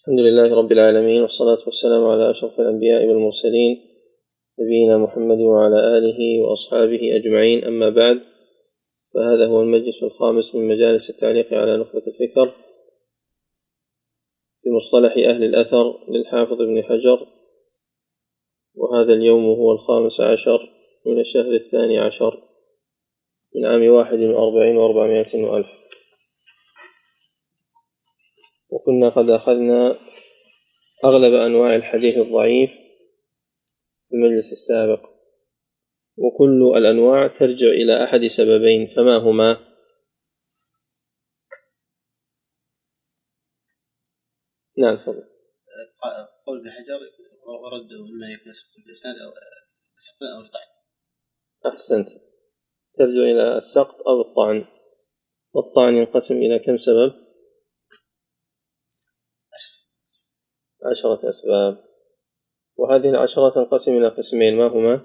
الحمد لله رب العالمين، والصلاة والسلام على أشرف الأنبياء والمرسلين نبينا محمد وعلى آله وأصحابه أجمعين. أما بعد، فهذا هو المجلس الخامس من مجالس التعليق على نخبة الفكر في مصطلح أهل الأثر للحافظ ابن حجر، وهذا اليوم هو 15 من الشهر 12 من عام 41 و400 وألف. وكنا قد أخذنا أغلب أنواع الحديث الضعيف في المجلس السابق، وكل الأنواع ترجع إلى أحد سببين، فما هما؟ نعم تفضل. قول ابن حجر ورده إما يكون سقط في الإسناد أو سقط أو الطعن. أحسنت، ترجع إلى السقط أو الطعن. والطعن ينقسم إلى كم سبب؟ 10 أسباب، وهذه 10 تنقسم إلى قسمين، ما هما؟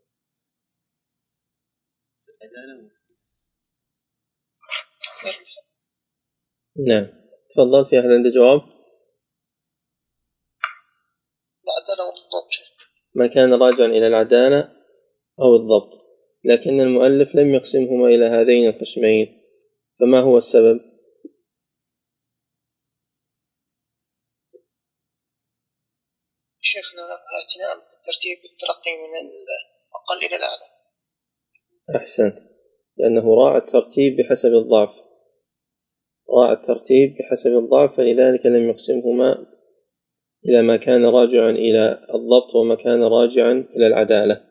نعم تفضل، في أحد عنده جواب؟ العدالة والضبط. ما كان راجعا إلى العدالة أو الضبط، لكن المؤلف لم يقسمهما إلى هذين القسمين، فما هو السبب؟ شيخنا الاعتناء بالترتيب بالترقي من الأقل إلى الأعلى. أحسنت، لأنه راعى الترتيب بحسب الضعف، فلذلك لم يقسمهما إلى ما كان راجعا إلى الضبط وما كان راجعا إلى العدالة.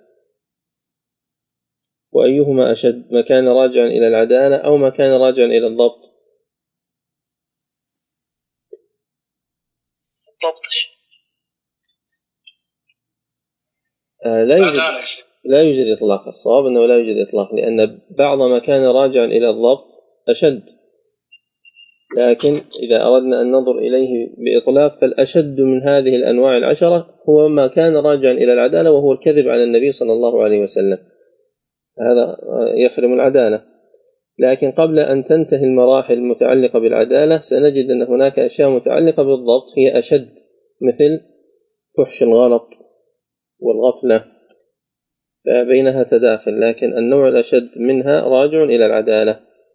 وأيهما أشد، ما كان راجعا إلى العدالة أو ما كان راجعا إلى الضبط؟ الضبط. لا يوجد إطلاق. الصواب أنه لا يوجد إطلاق، لأن بعض ما كان راجعا إلى الضبط أشد، لكن إذا أردنا أن ننظر إليه بإطلاق فالأشد من هذه الأنواع 10 هو ما كان راجعا إلى العدالة، وهو الكذب على النبي صلى الله عليه وسلم، هذا يخرم العدالة. لكن قبل أن تنتهي المراحل المتعلقة بالعدالة سنجد أن هناك أشياء متعلقة بالضبط هي أشد، مثل فحش الغلط والغفلة، فبينها تداخل، لكن النوع الأشد منها راجع إلى العدالة.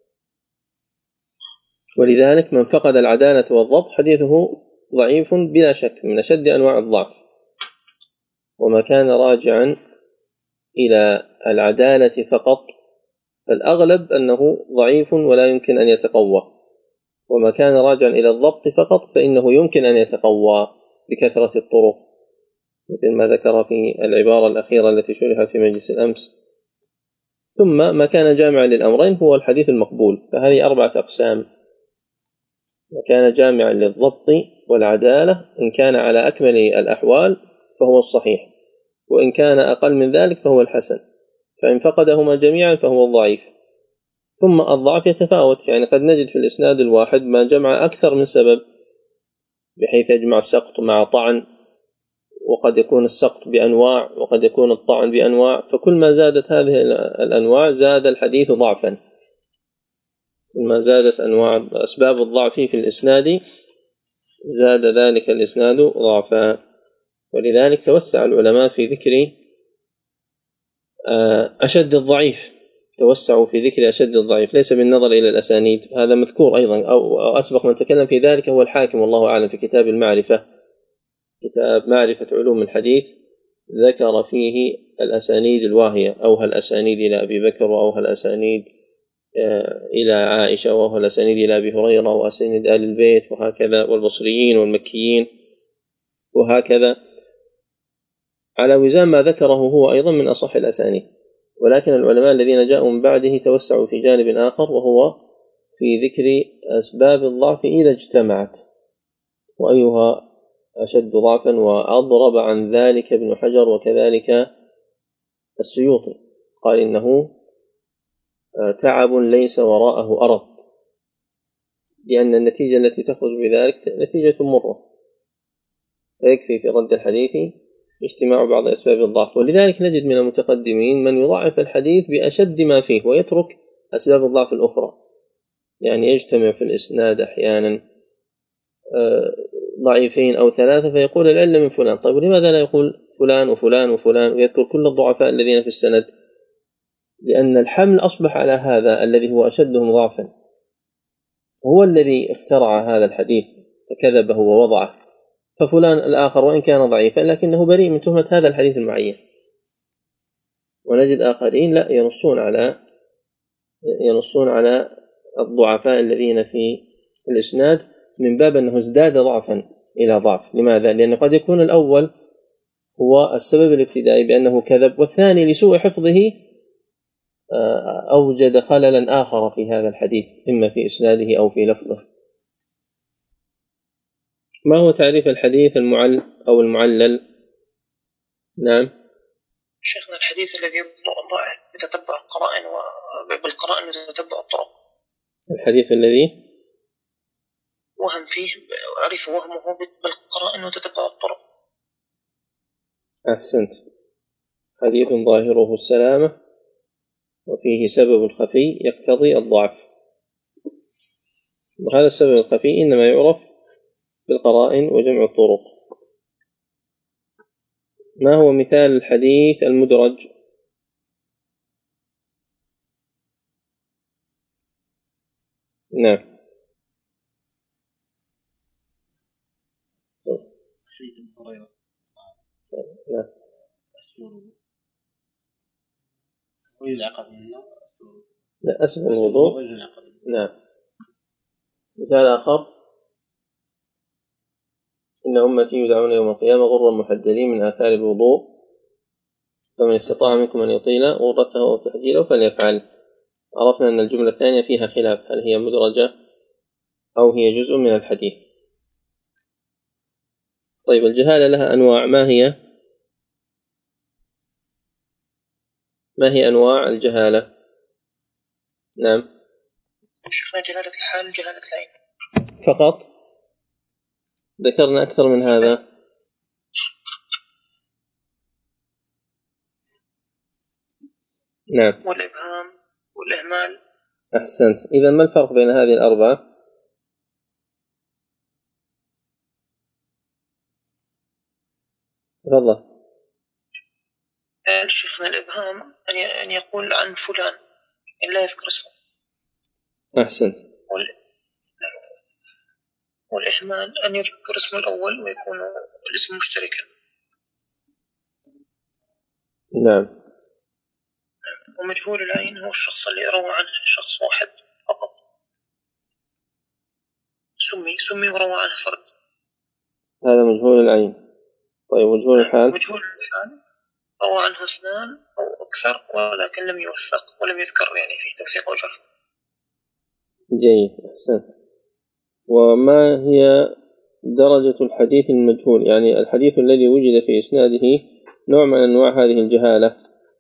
ولذلك من فقد العدالة والضبط حديثه ضعيف بلا شك، من أشد أنواع الضعف. وما كان راجعا إلى العدالة فقط فالأغلب أنه ضعيف ولا يمكن أن يتقوى، وما كان راجعا إلى الضبط فقط فإنه يمكن أن يتقوى بكثرة الطرق، مثل ما ذكر في العبارة الأخيرة التي شرحت في مجلس الأمس. ثم ما كان جامعا للأمرين هو الحديث المقبول، فهذه 4 أقسام: ما كان جامعا للضبط والعدالة إن كان على أكمل الأحوال فهو الصحيح، وإن كان أقل من ذلك فهو الحسن، فإن فقدهما جميعا فهو الضعيف. ثم الضعف يتفاوت، يعني قد نجد في الإسناد الواحد ما جمع أكثر من سبب، بحيث يجمع السقط مع طعن، وقد يكون السقط بأنواع، وقد يكون الطعن بأنواع، فكل ما زادت هذه الأنواع زاد الحديث ضعفا. كل ما زادت أنواع أسباب الضعف في الإسناد زاد ذلك الإسناد ضعفا. ولذلك توسع العلماء في ذكر أشد الضعيف، توسعوا في ذكر أشد الضعيف، ليس بالنظر إلى الأسانيد، هذا مذكور أيضا، أو أسبق من تكلم في ذلك هو الحاكم والله أعلم في كتاب المعرفة، كتاب معرفة علوم الحديث، ذكر فيه الأسانيد الواهية، أو الأسانيد إلى أبي بكر، أو الأسانيد إلى عائشة، أو الأسانيد إلى أبي هريرة، وأسانيد آل البيت، وهكذا، والبصريين والمكيين، وهكذا، على وزان ما ذكره هو أيضا من أصح الأسانيد. ولكن العلماء الذين جاءوا من بعده توسعوا في جانب آخر، وهو في ذكر أسباب الضعف إذا اجتمعت، وأيها أشد ضعفا، وأضرب عن ذلك ابن حجر وكذلك السيوطي، قال إنه تعب ليس وراءه أرض، لأن النتيجة التي تخرج بذلك نتيجة مرة، فيكفي في رد الحديث اجتماع بعض أسباب الضعف. ولذلك نجد من المتقدمين من يضعف الحديث بأشد ما فيه ويترك أسباب الضعف الأخرى، يعني يجتمع في الإسناد أحيانا ضعيفين أو ثلاثة فيقول العلة من فلان. طيب لماذا لا يقول فلان وفلان وفلان ويذكر كل الضعفاء الذين في السند؟ لأن الحمل أصبح على هذا الذي هو أشدهم ضعفا، هو الذي اخترع هذا الحديث فكذبه ووضعه، ففلان الآخر وإن كان ضعيفا لكنه بريء من تهمة هذا الحديث المعين. ونجد آخرين لا ينصون على الضعفاء الذين في الإسناد من باب أنه ازداد ضعفا إلى ضعف. لماذا؟ لأنه قد يكون الأول هو السبب الابتدائي بأنه كذب، والثاني لسوء حفظه أوجد خللا آخر في هذا الحديث إما في إسناده أو في لفظه. ما هو تعريف الحديث المعل أو المعلل؟ نعم شيخنا، الحديث الذي يتتبع القرائن وبالقرائن يتتبع الطرق. الحديث الذي وهم فيه عرف وهمه بالقرائن وتتبع الطرق. أحسنت. حديث ظاهره السلامة وفيه سبب خفي يقتضي الضعف، وهذا السبب الخفي إنما يعرف بالقرائن وجمع الطرق. ما هو مثال الحديث المدرج؟ نعم حديث أبي هريرة ويلعق به النار لا أسبغ الوضوء. نعم. مثال آخر: إن أمتي يدعون يوم القيامة غرا محجلين من آثار الوضوء فمن استطاع منكم أن يطيل غرته أو تحجيله فليفعل. عرفنا أن الجملة الثانية فيها خلاف، هل هي مدرجة أو هي جزء من الحديث. طيب الجهالة لها أنواع، ما هي أنواع الجهالة؟ نعم شيخنا، جهالة الحال، جهالة العين فقط، ذكرنا أكثر من هذا. نعم والإبهام والإهمال. أحسنت. إذا ما الفرق بين هذه الأربعة؟ تفضل. شيخنا، الإبهام أن يقول عن فلان إن لا يذكر اسمه. أحسنت. والإهمال أن يذكر اسمه الأول ويكون الاسم مشتركا. نعم. ومجهول العين هو الشخص اللي روى عنه شخص واحد فقط، سمي وروى عنه فرد، هذا مجهول العين. طيب مجهول الحال؟ مجهول الحال روى عنه اثنان أو أكثر ولكن لم يوثق ولم يذكر يعني فيه توثيق وجرح. جيد، أحسنت. وما هي درجة الحديث المجهول؟ يعني الحديث الذي وجد في إسناده نوع من أنواع هذه الجهالة،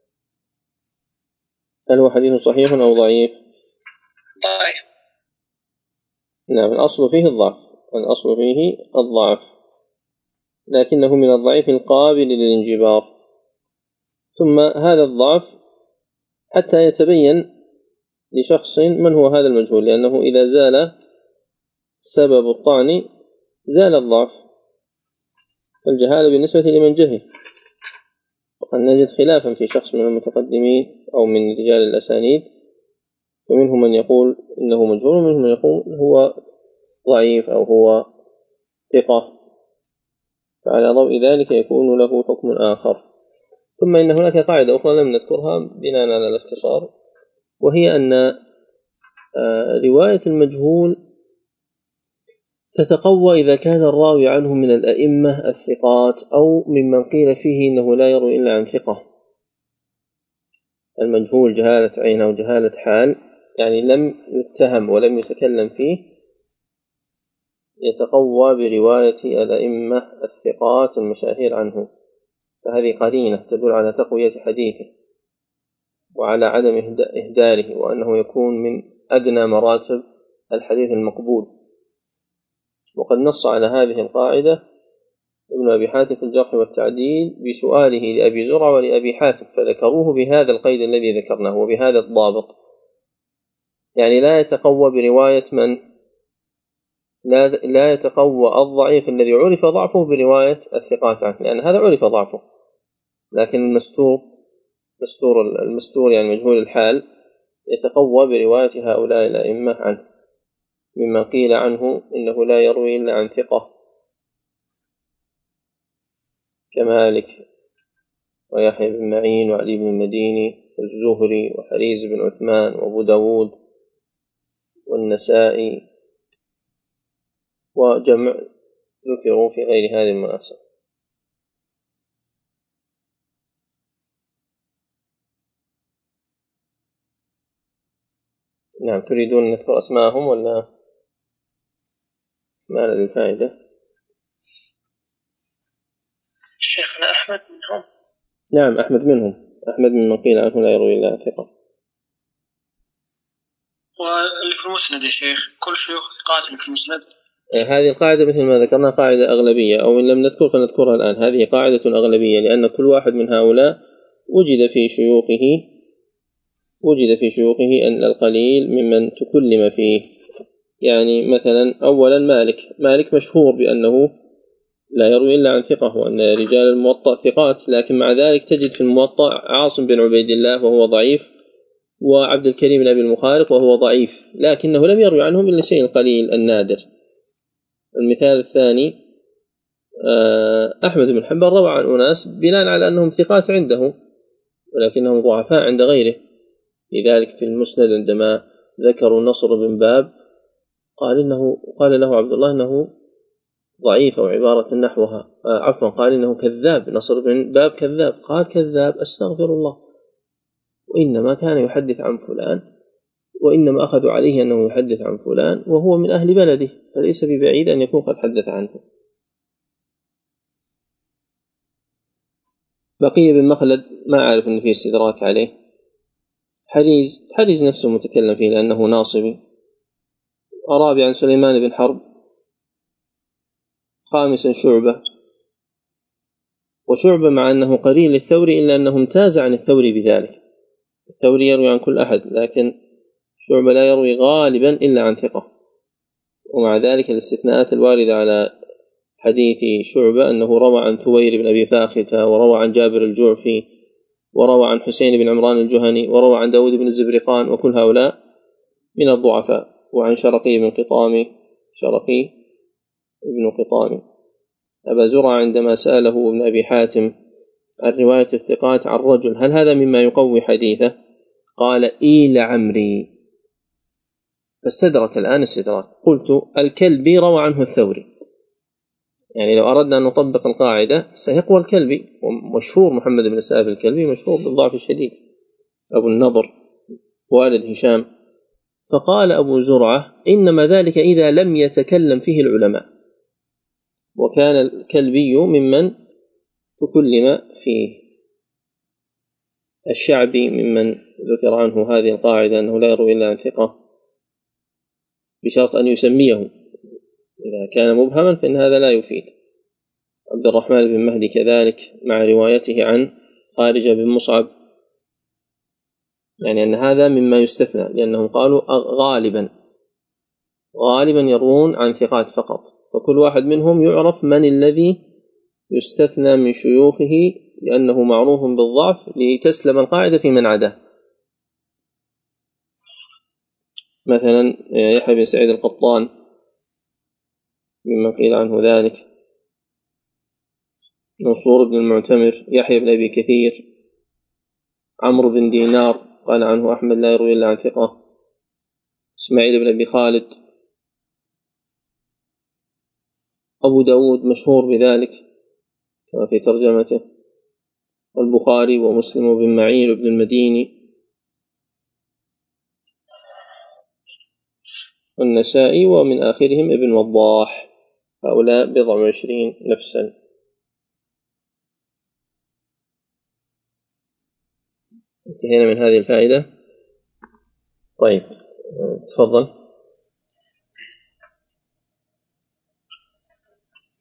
هل هو حديث صحيح أو ضعيف؟ ضعيف. نعم، الأصل فيه الضعف، لكنه من الضعيف القابل للانجبار. ثم هذا الضعف حتى يتبين لشخص من هو هذا المجهول، لأنه إذا زال سبب الطعن زال الضعف. فالجهالة بالنسبة لمن جهل، وقد نجد خلافا في شخص من المتقدمين أو من رجال الأسانيد، فمنهم من يقول إنه مجهول ومنهم من يقول هو ضعيف أو هو ثقة، فعلى ضوء ذلك يكون له حكم آخر. ثم إن هناك قاعدة أخرى لم نذكرها بناء على الاختصار، وهي أن رواية المجهول تتقوى إذا كان الراوي عنه من الأئمة الثقات أو ممن قيل فيه إنه لا يروي إلا عن ثقة. المجهول جهالة عين أو جهالة حال، يعني لم يتهم ولم يتكلم فيه، يتقوى برواية الأئمة الثقات المشاهير عنه، فهذه قرينة تدل على تقوية حديثه وعلى عدم إهداره، وأنه يكون من أدنى مراتب الحديث المقبول. وقد نص على هذه القاعدة ابن أبي حاتم في الجرح والتعديل بسؤاله لأبي زرع ولأبي حاتم، فذكروه بهذا القيد الذي ذكرناه وبهذا الضابط، يعني لا يتقوى برواية من لا يتقوى الضعيف الذي عرف ضعفه برواية الثقات عنه، لأن هذا عرف ضعفه، لكن المستور يعني مجهول الحال يتقوى برواية هؤلاء الأئمة عنه، مما قيل عنه إنه لا يروي إلا عن ثقة كمالك ويحيى بن معين وعلي بن المديني والزهري وحريز بن عثمان وأبو داود والنسائي وجمع ذكروا في غير هذه المناسبة. نعم، تريدون نذكر أسماءهم ولا ما لدي فائدة؟ شيخنا أحمد منهم. نعم، أحمد منهم، أحمد من قيل عنه لا يروي إلا ثقة. واللي في المسند يا شيخ كل شيوخ ثقات اللي في المسند. هذه القاعدة مثل ما ذكرنا قاعدة أغلبية، أو إن لم نذكر فنذكرها الآن. هذه قاعدة أغلبية، لأن كل واحد من هؤلاء وجد في شيوخه أن القليل ممن تكلم فيه. يعني مثلا أولا مالك مشهور بأنه لا يروي إلا عن ثقة، وأن رجال الموطأ ثقات، لكن مع ذلك تجد في الموطأ عاصم بن عبيد الله وهو ضعيف، وعبد الكريم بن أبي المخارق وهو ضعيف، لكنه لم يروي عنهم إلا الشيء القليل النادر. المثال الثاني أحمد بن حنبل روى عن أناس بناء على أنهم ثقات عنده ولكنهم ضعفاء عند غيره. لذلك في المسند عندما ذكروا نصر بن باب قال له عبد الله إنه ضعيف، أو عبارة نحوها قال إنه كذاب، نصر بن باب كذاب. قال كذاب؟ أستغفر الله، وإنما كان يحدث عن فلان، وإنما أخذوا عليه أنه يحدث عن فلان وهو من أهل بلده، فليس ببعيد أن يكون قد حدث عنه. بقية بن مخلد ما أعرف أن فيه استدراك عليه. حريز نفسه متكلم فيه لأنه ناصبي. رابعا سليمان بن حرب. خامسا شعبة، وشعبة مع أنه قرين للثوري إلا أنه امتاز عن الثوري بذلك. الثوري يروي عن كل أحد، لكن شعبة لا يروي غالبا إلا عن ثقة. ومع ذلك الاستثناءات الواردة على حديث شعبة أنه روى عن ثوير بن أبي فاختة، وروى عن جابر الجعفي، وروى عن حسين بن عمران الجهني، وروى عن داود بن الزبرقان، وكل هؤلاء من الضعفاء. وعن شرقي بن قطامي. أبا زرع عندما سأله ابن أبي حاتم عن رواية الثقات عن رجل هل هذا مما يقوي حديثه؟ قال إي لعمري، فاستدرك الآن استدراك. قلت الكلبي روى عنه الثوري، يعني لو أردنا أن نطبق القاعدة سيقوى الكلبي، ومشهور محمد بن سعد الكلبي مشهور بالضعف الشديد، أبو النضر والد هشام. فقال أبو زرعة إنما ذلك إذا لم يتكلم فيه العلماء، وكان الكلبي ممن تكلم فيه. الشعبي ممن ذكر عنه هذه القاعدة أنه لا يروي إلا عن ثقة بشرط أن يسميه، إذا كان مبهما فإن هذا لا يفيد. عبد الرحمن بن مهدي كذلك مع روايته عن خارجة بن مصعب، يعني أن هذا مما يستثنى، لأنهم قالوا غالبا يروون عن ثقات فقط، فكل واحد منهم يعرف من الذي يستثنى من شيوخه لأنه معروف بالضعف لتسلم القاعدة في من عداه. مثلا يحيى بن سعيد القطان مما قيل عنه ذلك، منصور بن المعتمر، يحيى بن أبي كثير، عمرو بن دينار قال عنه أحمد لا يروي إلا عن ثقة، إسماعيل بن أبي خالد، أبو داود مشهور بذلك كما في ترجمته، والبخاري ومسلم بن معين بن المديني، والنسائي، ومن آخرهم ابن وضاح. هؤلاء 27 نفسا. انتهينا من هذه الفائدة. طيب تفضل.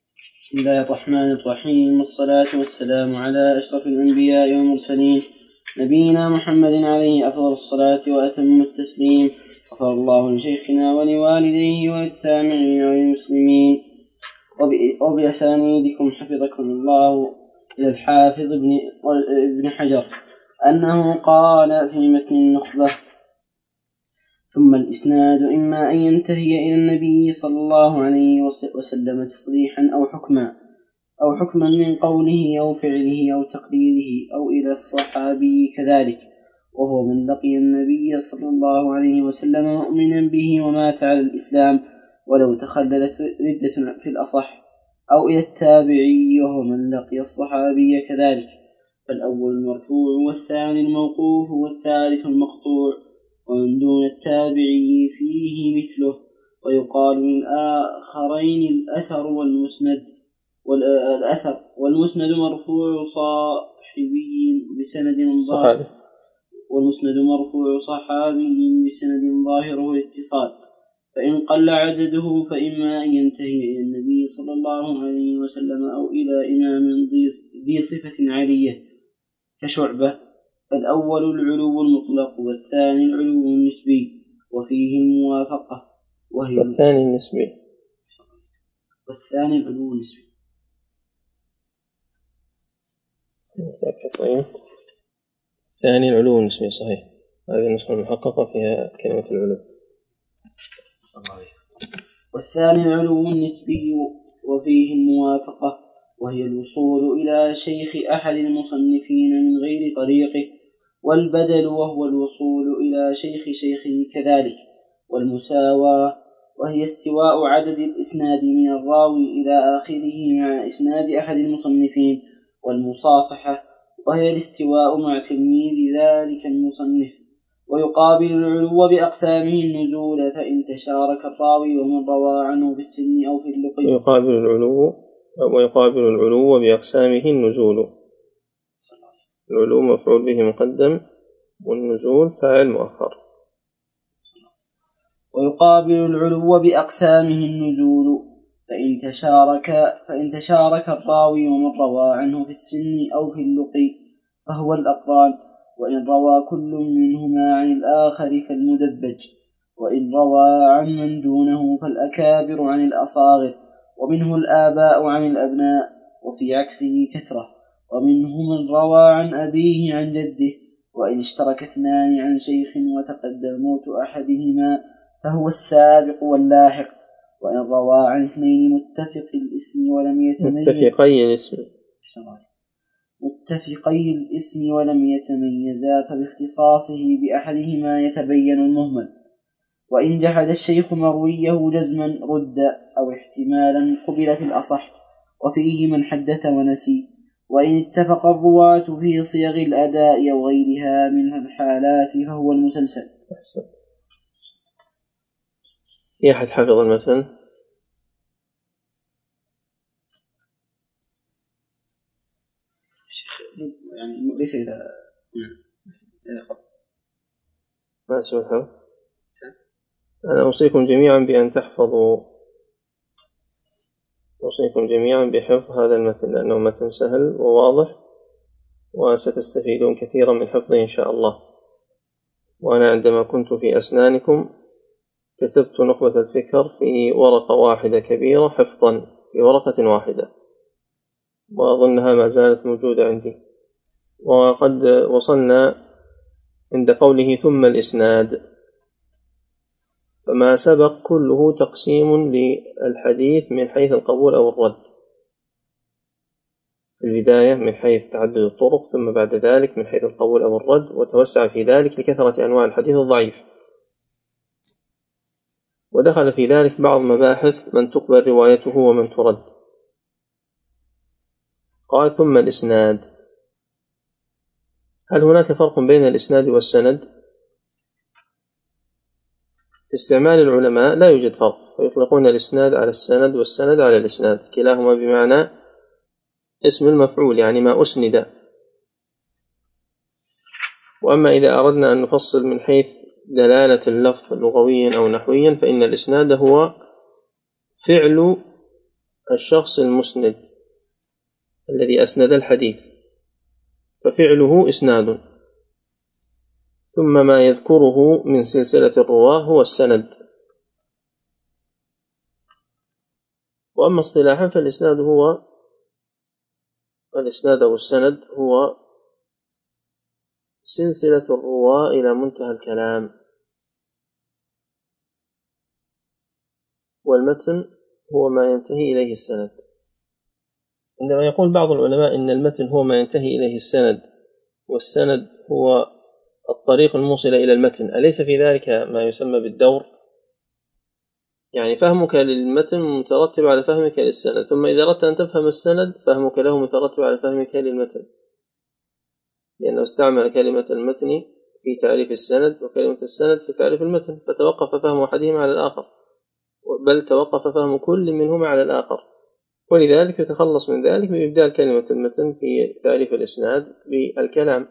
بسم الله الرحمن الرحيم، والصلاة والسلام على أشرف الأنبياء والمرسلين نبينا محمد عليه أفضل الصلاة وأتم التسليم. غفر الله لشيخنا ولوالديه وللسامعين والمسلمين. وبأسانيدكم حفظكم الله إلى الحافظ ابن حجر أنه قال في متن النخبة: ثم الإسناد إما أن ينتهي إلى النبي صلى الله عليه وسلم تصريحا أو حكما من قوله أو فعله أو تقريره، أو إلى الصحابي كذلك، وهو من لقي النبي صلى الله عليه وسلم مؤمنا به ومات على الإسلام ولو تخللت ردة في الأصح، أو إلى التابعي وهو من لقي الصحابي كذلك. فالأول المرفوع والثاني الموقوف والثالث المقطوع، ومن دون التابعي فيه مثله. ويقال للآخرين الأثر والمسند مرفوع صحابي بسند ظاهره الاتصال، فإن قل عدده فإما أن ينتهي إلى النبي صلى الله عليه وسلم أو إلى إمام ذي صفة عالية كشعبة. فالأول العلو المطلق والثاني العلو النسبي وفيه الموافقة، والثاني النسبي. والثاني العلو النسبي. ثاني العلو النسبي صحيح. هذه النسخة المحققة فيها كلمة العلو. والثاني العلو النسبي وفيه الموافقة، وهي الوصول إلى شيخ أحد المصنفين من غير طريقه، والبدل وهو الوصول إلى شيخه كذلك. والمساواة وهي استواء عدد الإسناد من الراوي إلى آخره مع إسناد أحد المصنفين. والمصافحة وهي الاستواء مع تلميذ ذلك المصنف. ويقابل العلو بأقسامه النزول، فإن تشارك الراوي ومن روى عنه في السن أو في اللقي. ويقابل العلو بأقسامه النزول. العلو مفعول به مقدم، والنزول فاعل مؤخر. ويقابل العلو بأقسامه النزول، فإن تشارك الراوي ومن روى عنه في السن أو في اللقي فهو الأقران، وإن روى كل منهما عن الآخر فالمدبج، وإن روى عن من دونه فالأكابر عن الأصاغر، ومنه الآباء عن الأبناء، وفي عكسه كثرة، ومنه من روى عن أبيه عن جده. وإن اشترك اثنان عن شيخ وتقدم موت أحدهما فهو السابق واللاحق. وإن روى عن اثنين متفقي الاسم ولم يتميزا فباختصاصه بأحدهما يتبين المهمل. وإن جحد الشيخ مرويه جزما رد، أو احتمالا قبل في الأصح، وفيه من حدث ونسي. وإن اتفق الرواة في صيغ الأداء أو غيرها من الحالات فهو المسلسل. في أحد حفظ المتن؟ يعني ليس إذا ما سوى الحفظ. أنا أوصيكم جميعا بأن تحفظوا، أوصيكم جميعا بحفظ هذا المتن، لأنه متن سهل وواضح، وستستفيدون كثيرا من حفظه إن شاء الله. وأنا عندما كنت في أسنانكم كتبت نخبة الفكر في ورقة واحدة كبيرة حفظا في ورقة واحدة، وأظنها ما زالت موجودة عندي. وقد وصلنا عند قوله ثم الإسناد، فما سبق كله تقسيم للحديث من حيث القبول أو الرد. في البداية من حيث تعدد الطرق، ثم بعد ذلك من حيث القبول أو الرد، وتوسع في ذلك لكثرة أنواع الحديث الضعيف. ودخل في ذلك بعض مباحث من تقبل روايته ومن ترد. قال ثم الإسناد. هل هناك فرق بين الإسناد والسند؟ في استعمال العلماء لا يوجد فرق، ويطلقون الإسناد على السند والسند على الإسناد، كلاهما بمعنى اسم المفعول، يعني ما أسند. وأما إذا أردنا أن نفصل من حيث دلالة اللفظ لغويا أو نحويا، فإن الإسناد هو فعل الشخص المسند الذي أسند الحديث، ففعله إسناد. ثم ما يذكره من سلسلة الرواة هو السند. وأما اصطلاحا فالإسناد أو السند هو سلسلة الرواة إلى منتهى الكلام، والمتن هو ما ينتهي إليه السند. عندما يقول بعض العلماء إن المتن هو ما ينتهي إليه السند والسند هو الطريق الموصل إلى المتن، أليس في ذلك ما يسمى بالدور؟ يعني فهمك للمتن مترتب على فهمك للسند، ثم إذا أردت أن تفهم السند فهمك له مترتب على فهمك للمتن، لأنه استعمل كلمة المتن في تعريف السند وكلمة السند في تعريف المتن، فتوقف فهم أحدهما على الآخر، بل توقف فهم كل منهما على الآخر، ولذلك يتخلص من ذلك بإبدال كلمة المتن في تعريف الإسناد بالكلام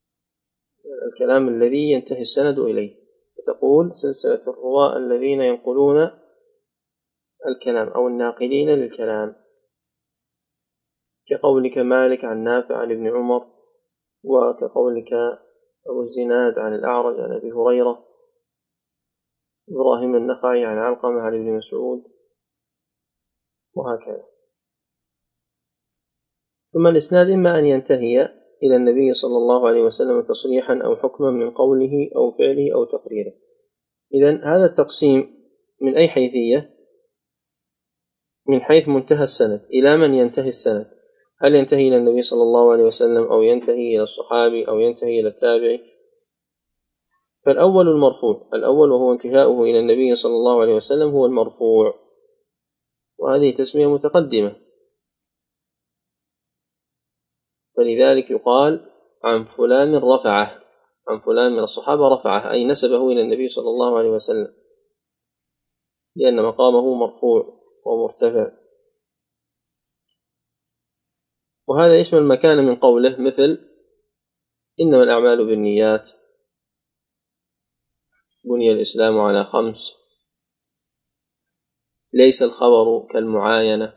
الذي ينتهي السند إليه، فتقول سلسلة الرواة الذين ينقلون الكلام أو الناقلين للكلام، كقولك مالك عن نافع عن ابن عمر، وكقولك أبو الزناد عن الأعرج عن أبي هريرة، إبراهيم النخعي عن علقمة عن ابن مسعود، وهكذا. ثم الإسناد إما أن ينتهي إلى النبي صلى الله عليه وسلم تصريحا أو حكما من قوله أو فعله أو تقريره. إذن هذا التقسيم من أي حيثية؟ من حيث منتهى السند، إلى من ينتهي السند؟ هل ينتهي إلى النبي صلى الله عليه وسلم أو ينتهي إلى الصحابي أو ينتهي إلى التابعي؟ فالأول المرفوع، الأول وهو انتهاؤه إلى النبي صلى الله عليه وسلم هو المرفوع، وهذه تسمية متقدمة، فلذلك يقال عن فلان رفعه، عن فلان من الصحابة رفعه، أي نسبه إلى النبي صلى الله عليه وسلم، لأن مقامه مرفوع ومرتفع. وهذا يشمل مكان من قوله، مثل إنما الأعمال بالنيات، بني الإسلام على 5، ليس الخبر كالمعاينة،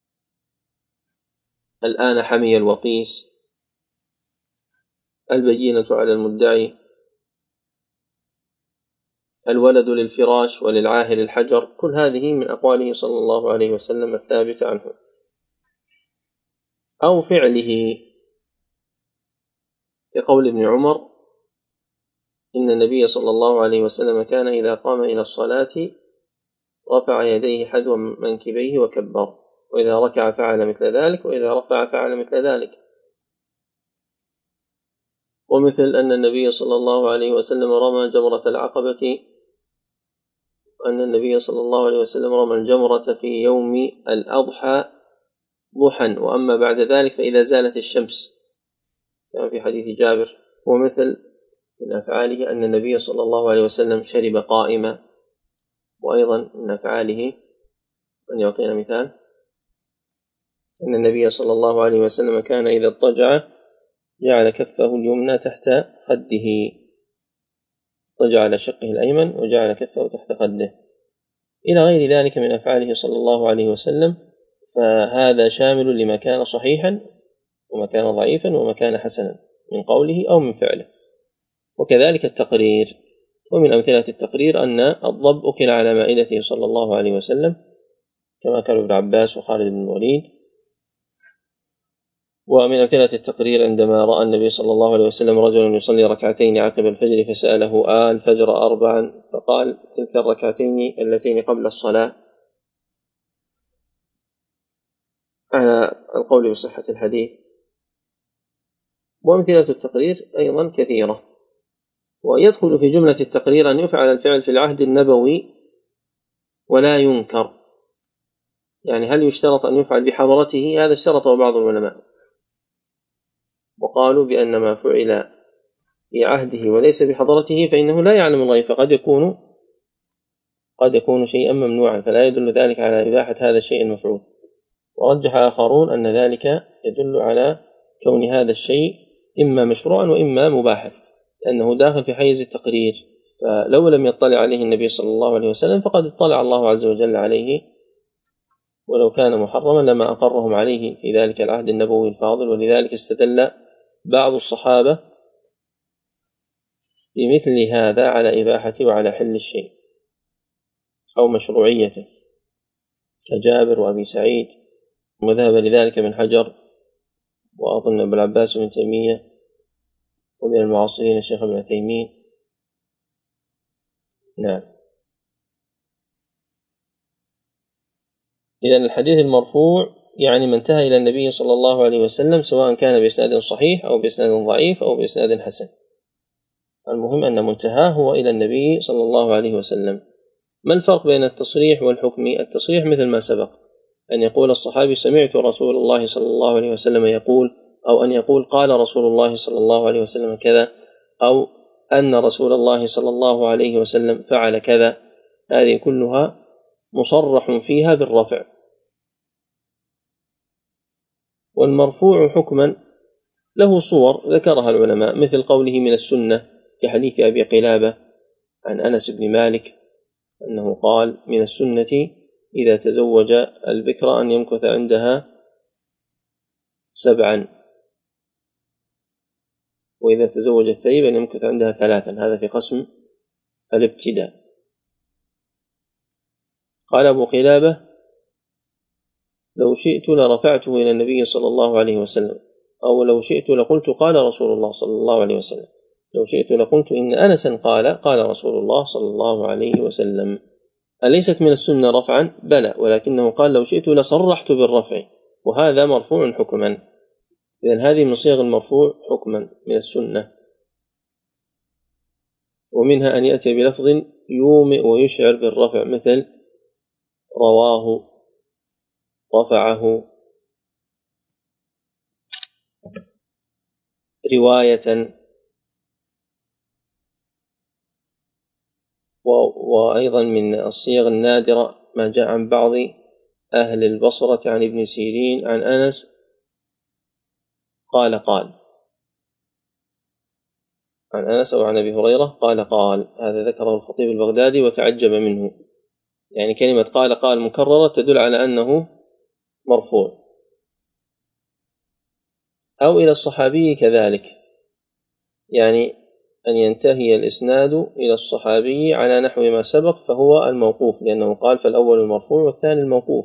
الآن حمي الوطيس، البينة على المدعي، الولد للفراش وللعاهر الحجر، كل هذه من أقواله صلى الله عليه وسلم الثابتة عنه. أو فعله، كقول ابن عمر إن النبي صلى الله عليه وسلم كان إذا قام إلى الصلاة رفع يديه حذو منكبيه وكبر، وإذا ركع فعل مثل ذلك، وإذا رفع فعل مثل ذلك. ومثل أن النبي صلى الله عليه وسلم رمى جمرة العقبة، أن النبي صلى الله عليه وسلم رمى الجمرة في يوم الأضحى ضحى، وأما بعد ذلك فإذا زالت الشمس، كما في حديث جابر. ومثل من أفعاله أن النبي صلى الله عليه وسلم شرب قائما، وأيضا من أفعاله أن يعطينا مثال أن النبي صلى الله عليه وسلم كان إذا اضطجع جعل كفه اليمنى تحت خده، اضطجع على شقه الأيمن وجعل كفه تحت خده، إلى غير ذلك من أفعاله صلى الله عليه وسلم. فهذا شامل لما كان صحيحا وما كان ضعيفا وما كان حسنا من قوله أو من فعله. وكذلك التقرير، ومن أمثلة التقرير أن الضب أكل على مائدته صلى الله عليه وسلم، كما قال ابن عباس وخالد بن الوليد. ومن أمثلة التقرير عندما رأى النبي صلى الله عليه وسلم رجلا يصلي ركعتين عقب الفجر فسأله الفجر 4؟ فقال تلك الركعتين اللتين قبل الصلاة، على القول بصحة الحديث. وأمثلة التقرير أيضا كثيرة. ويدخل في جملة التقرير أن يفعل الفعل في العهد النبوي ولا ينكر، يعني هل يشترط أن يفعل بحضرته؟ هذا اشترطه بعض العلماء وقالوا بأن ما فعل في عهده وليس بحضرته فإنه لا يعلم الغيب، فقد يكون شيئا ممنوعا، فلا يدل ذلك على إباحة هذا الشيء المفعول. ورجح آخرون أن ذلك يدل على كون هذا الشيء إما مشروعا وإما مباحا، لأنه داخل في حيز التقرير، فلو لم يطلع عليه النبي صلى الله عليه وسلم فقد اطلع الله عز وجل عليه، ولو كان محرما لما أقرهم عليه في ذلك العهد النبوي الفاضل. ولذلك استدل بعض الصحابة بمثل هذا على إباحة وعلى حل الشيء أو مشروعيته كجابر وأبي سعيد، وذهب لذلك ابن حجر وأظن ابن العباس بن تيمية، ومن المعاصرين الشيخ ابن عثيمين. نعم. إذن الحديث المرفوع يعني ما انتهى إلى النبي صلى الله عليه وسلم، سواء كان بإسناد صحيح أو بإسناد ضعيف أو بإسناد حسن، المهم أن منتهاه هو إلى النبي صلى الله عليه وسلم. ما الفرق بين التصريح والحكم؟ التصريح مثل ما سبق، أن يقول الصحابي سمعت رسول الله صلى الله عليه وسلم يقول، أو أن يقول قال رسول الله صلى الله عليه وسلم كذا، أو أن رسول الله صلى الله عليه وسلم فعل كذا، هذه كلها مصرح فيها بالرفع. والمرفوع حكما له صور ذكرها العلماء، مثل قوله من السنة كحديث أبي قلابة عن أنس بن مالك أنه قال من السنة إذا تزوج البكر أن يمكث عندها 7، وإذا تزوج الثيب أن يمكث عندها 3، هذا في قسم الابتداء. قال أبو قلابة لو شئت لرفعته إلى النبي صلى الله عليه وسلم، أو لو شئت لقلت قال رسول الله صلى الله عليه وسلم، لو شئت لقلت إن أنسا قال رسول الله صلى الله عليه وسلم. أليست من السنة رفعا؟ بلى، ولكنه قال لو شئت لصرحت بالرفع، وهذا مرفوع حكما. إذن هذه من صيغ المرفوع حكما من السنة. ومنها أن يأتي بلفظ يومئ ويشعر بالرفع، مثل رواه، رفعه، رواية. وأيضا من الصيغ النادرة ما جاء عن بعض أهل البصرة عن ابن سيرين عن أنس قال عن أنس أو عن أبي هريرة قال، هذا ذكره الخطيب البغدادي وتعجب منه، يعني كلمة قال مكررة تدل على أنه مرفوع. أو إلى الصحابي كذلك، يعني أن ينتهي الإسناد إلى الصحابي على نحو ما سبق فهو الموقوف، لأنه قال فالأول المرفوع والثاني الموقوف.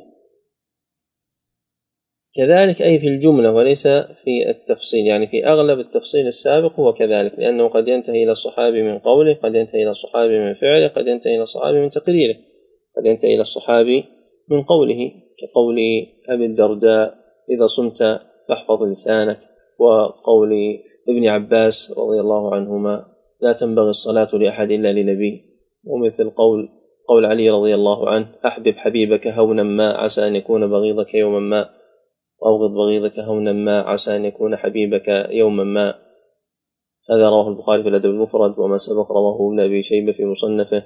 كذلك أي في الجملة وليس في التفصيل، يعني في أغلب التفصيل السابق هو كذلك، لأنه قد ينتهي إلى الصحابي من قوله، قد ينتهي إلى الصحابي من فعله، قد ينتهي إلى الصحابي من تقريره، قد ينتهي إلى الصحابي من قوله، كقول أبي الدرداء إذا صمت فاحفظ لسانك، وقول ابن عباس رضي الله عنهما لا تنبغي الصلاة لأحد إلا لنبي، ومثل قول علي رضي الله عنه أحبب حبيبك هونا ما عسى أن يكون بغيضك يوما ما، وأبغض بغيضك هونا ما عسى أن يكون حبيبك يوما ما. هذا رواه البخاري في الأدب المفرد، وما سبق رواه ابن أبي شيبة في مصنفه،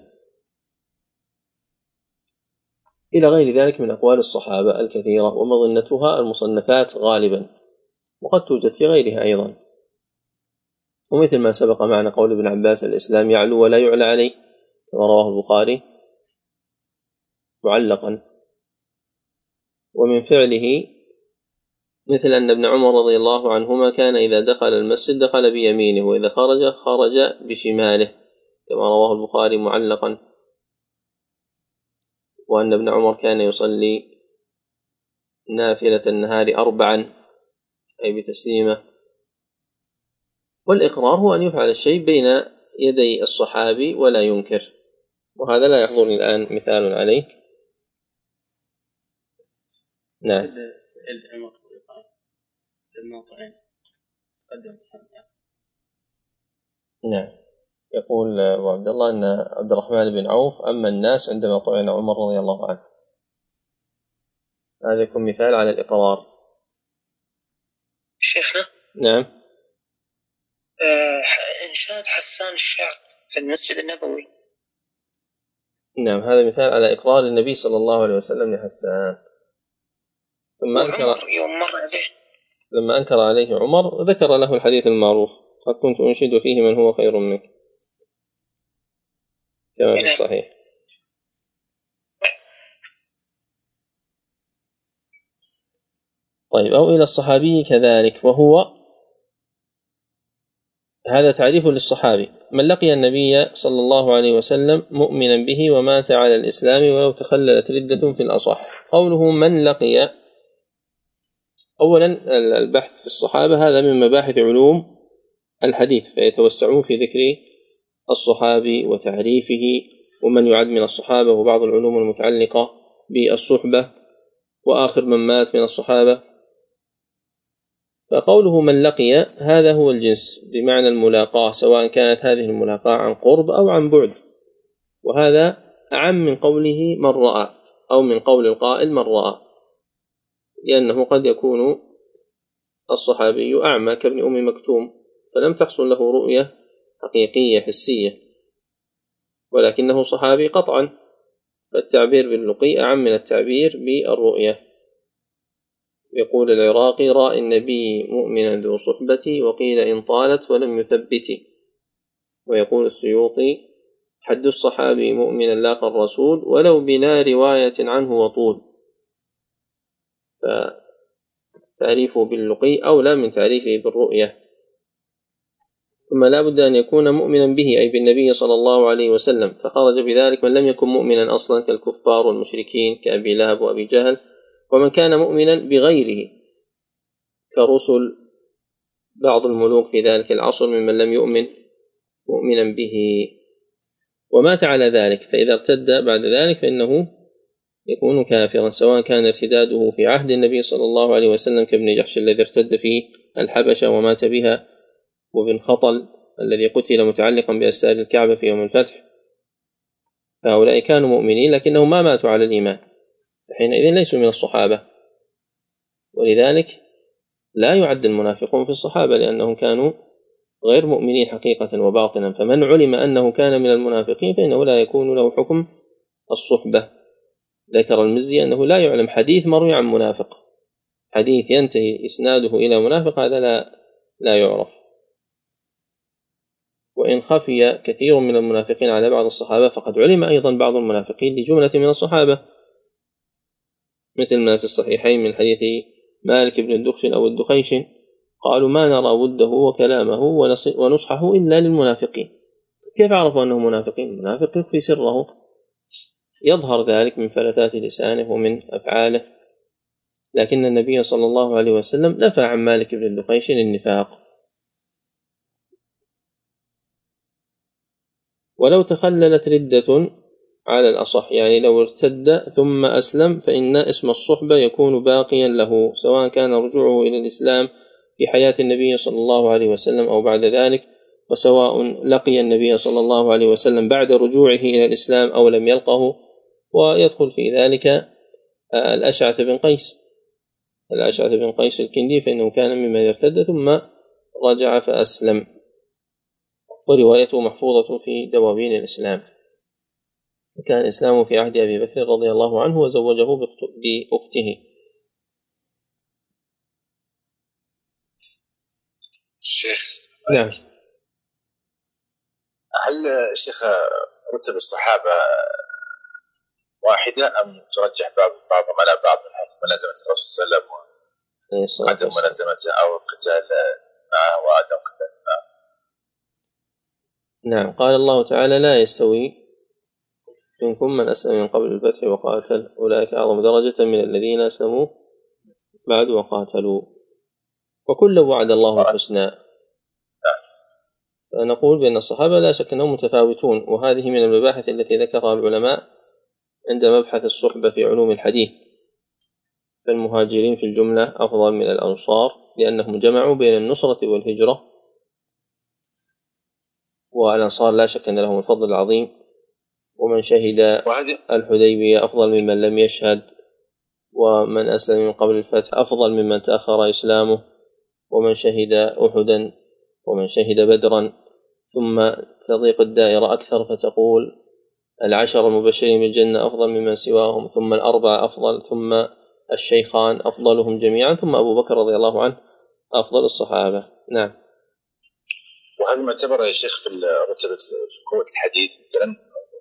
إلى غير ذلك من أقوال الصحابة الكثيرة، ومظنتها المصنفات غالبا، وقد توجد في غيرها أيضا. ومثل ما سبق معنا قول ابن عباس الإسلام يعلو ولا يعلى عليه، كما رواه البخاري معلقا. ومن فعله مثل أن ابن عمر رضي الله عنهما كان إذا دخل المسجد دخل بيمينه، وإذا خرج بشماله، كما رواه البخاري معلقا. وأن ابن عمر كان يصلي نافلة النهار 4، أي بتسليمة. والإقرار هو أن يفعل الشيء بين يدي الصحابي ولا ينكر، وهذا لا يحضرني الآن مثال عليه. نعم. نعم. يقول أبو عبد الله أن عبد الرحمن بن عوف أما الناس عندما طعن عمر رضي الله عنه، هذا يكون مثال على الإقرار. شيخنا. نعم. إنشاد حسان الشعب في المسجد النبوي. نعم، هذا مثال على إقرار النبي صلى الله عليه وسلم لحسان. وعمر يوم مر عليه لما أنكر عليه عمر ذكر له الحديث المعروف قد كنت أنشد فيه من هو خير منك، كما في الصحيح. طيب، أو إلى الصحابي كذلك، وهو هذا تعريف للصحابي: من لقي النبي صلى الله عليه وسلم مؤمنا به ومات على الإسلام ولو تخللت ردة في الأصح. قوله من لقي، أولا البحث في الصحابة هذا من مباحث علوم الحديث، فيتوسعون في ذكر الصحابي وتعريفه ومن يعد من الصحابة وبعض العلوم المتعلقة بالصحبة وآخر من مات من الصحابة. فقوله من لقي هذا هو الجنس بمعنى الملاقاة، سواء كانت هذه الملاقاة عن قرب أو عن بعد، وهذا أعم من قوله من رأى أو من قول القائل من رأى، لأنه قد يكون الصحابي أعمى كابن أم مكتوم فلم تحصل له رؤية حقيقية حسية، ولكنه صحابي قطعا، فالتعبير باللقي أعم من التعبير بالرؤية. يقول العراقي: رأى النبي مؤمنا ذو صحبتي، وقيل إن طالت ولم يثبتي. ويقول السيوطي: حد الصحابي مؤمنا لاقى الرسول ولو بلا رواية عنه وطول. فتعريفه باللقي أولى من تعريفه بالرؤية. ثم لا بد أن يكون مؤمنا به أي بالنبي صلى الله عليه وسلم، فخرج بذلك من لم يكن مؤمنا أصلا كالكفار والمشركين كأبي لهب وأبي جهل، ومن كان مؤمنا بغيره كرسل بعض الملوك في ذلك العصر ممن لم يؤمن مؤمنا به ومات على ذلك، فإذا ارتد بعد ذلك فإنه يكون كافرا، سواء كان ارتداده في عهد النبي صلى الله عليه وسلم كابن جحش الذي ارتد في الحبشة ومات بها، وابن خطل الذي قتل متعلقا بأسار الكعبة في يوم الفتح، فهؤلاء كانوا مؤمنين لكنهم ما ماتوا على الإيمان، حينئذ ليسوا من الصحابة. ولذلك لا يعد المنافقون في الصحابة لأنهم كانوا غير مؤمنين حقيقة وباطنا، فمن علم أنه كان من المنافقين فإنه لا يكون له حكم الصحبة. ذكر المزي أنه لا يعلم حديث مروي عن منافق، حديث ينتهي إسناده إلى منافق هذا لا يعرف. وإن خفي كثير من المنافقين على بعض الصحابة فقد علم أيضا بعض المنافقين لجملة من الصحابة، مثل ما في الصحيحين من حديث مالك بن الدخشن أو الدخيشن قالوا ما نرى وده وكلامه ونصحه إلا للمنافقين. كيف عرفوا أنه منافقين؟ المنافق يخفي سره، يظهر ذلك من فلتات لسانه ومن أفعاله، لكن النبي صلى الله عليه وسلم نفى عن مالك بن الدخيشن النفاق. ولو تخللت ردة على الأصح، يعني لو ارتد ثم أسلم فإن اسم الصحبة يكون باقيا له، سواء كان رجوعه إلى الإسلام في حياة النبي صلى الله عليه وسلم أو بعد ذلك، وسواء لقي النبي صلى الله عليه وسلم بعد رجوعه إلى الإسلام أو لم يلقه. ويدخل في ذلك الأشعث بن قيس الكندي، فإنه كان ممن ارتد ثم رجع فأسلم، وروايته محفوظة في دواوين الإسلام. وكان إسلامه في عهد أبي بكر رضي الله عنه وزوجه بأخته. الشيخ نعم. هل شيخ رتب الصحابة واحدة أم ترجح بعضهم على بعض من حيث ملازمة الرسول صلى الله عليه وسلم وعدم ملازمته أو قتال معه وعدم قتال معه؟ نعم، قال الله تعالى لا يستوي منكم من أسلم من قبل الفتح وقاتل أولئك أعظم درجة من الذين أسلموا بعد وقاتلوا، وكل وعد الله الحسنى. فنقول بأن الصحابة لا شك أنهم متفاوتون، وهذه من المباحث التي ذكرها العلماء عند مبحث الصحبة في علوم الحديث. فالمهاجرين في الجملة أفضل من الأنصار لأنهم جمعوا بين النصرة والهجرة، والأنصار لا شك أن لهم الفضل العظيم، ومن شهد الحديبية أفضل ممن لم يشهد، ومن أسلم من قبل الفتح أفضل ممن تأخر إسلامه، ومن شهد أحدا ومن شهد بدرا. ثم تضيق الدائرة أكثر فتقول 10 المبشرين بالجنة أفضل ممن سواهم، ثم 4 أفضل، ثم الشيخان أفضلهم جميعا، ثم أبو بكر رضي الله عنه أفضل الصحابة. نعم. وهذا معتبر يا شيخ في رتبة قوة الحديث مثلا،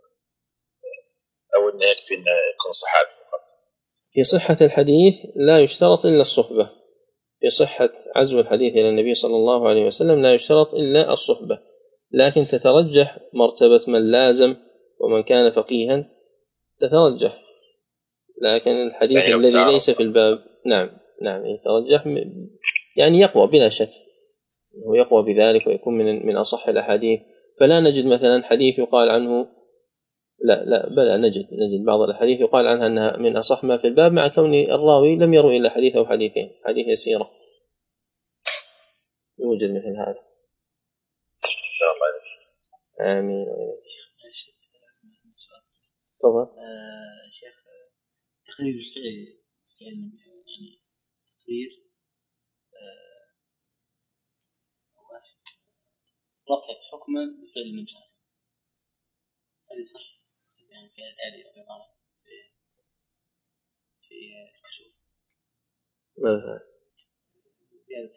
أو أنه يكفي أن يكون صحابي فقط؟ في صحة الحديث لا يشترط إلا الصحبة، في صحة عزو الحديث إلى النبي صلى الله عليه وسلم لا يشترط إلا الصحبة، لكن تترجح مرتبة من لازم ومن كان فقيها تترجح، لكن الحديث يعني الذي ليس في الباب نعم يترجح، يعني يقوى بلا شك، هو يقوى بذلك ويكون من أصح الأحاديث. فلا نجد مثلا حديث يقال عنه بل نجد بعض الأحاديث يقال عنها أنها من أصح ما في الباب، مع كون الراوي لم يروي إلا حديث أو حديثين، حديث يسيرة. يوجد مثل هذا. آمين. تفضل. شيخ، تقرير الفعل يعني تقرير رفع حكما بفعل من شاء، هذه صح يعني في الآلية والإضافة في الكشوف زيادة.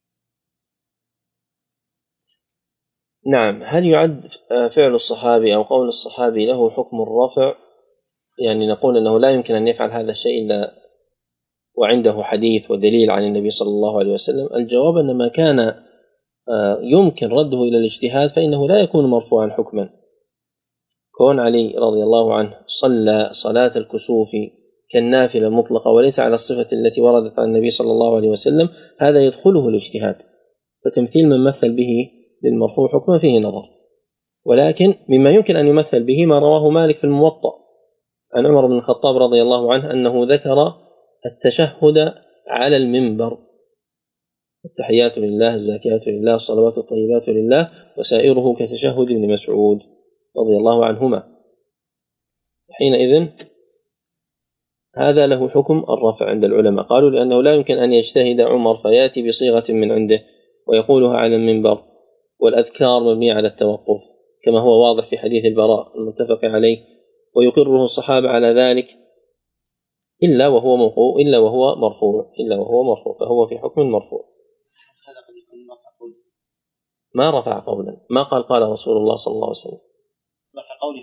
نعم. هل يعد فعل الصحابي أو قول الصحابي له حكم الرفع؟ يعني نقول أنه لا يمكن أن يفعل هذا الشيء إلا وعنده حديث ودليل عن النبي صلى الله عليه وسلم. الجواب أن ما كان يمكن رده إلى الاجتهاد فإنه لا يكون مرفوعا حكما. كون علي رضي الله عنه صلى صلاة الكسوف كالنافلة المطلقة وليس على الصفة التي وردت عن النبي صلى الله عليه وسلم، هذا يدخله الاجتهاد، فتمثيل من مثل به للمرفوع حكما فيه نظر. ولكن مما يمكن أن يمثل به ما رواه مالك في الموطأ عن عمر بن الخطاب رضي الله عنه أنه ذكر التشهد على المنبر: التحيات لله، الزاكيات لله، الصلوات الطيبات لله، وسائره كتشهد ابن مسعود رضي الله عنهما. حينئذ هذا له حكم الرفع عند العلماء، قالوا لأنه لا يمكن أن يجتهد عمر فيأتي بصيغة من عنده ويقولها على المنبر، والأذكار مبنية على التوقف كما هو واضح في حديث البراء المتفق عليه، ويقره الصحابة على ذلك إلا وهو مرفوع، فهو في حكم مرفوع. ما رفع قولا، ما قال رسول الله صلى الله عليه وسلم، رفع قولي.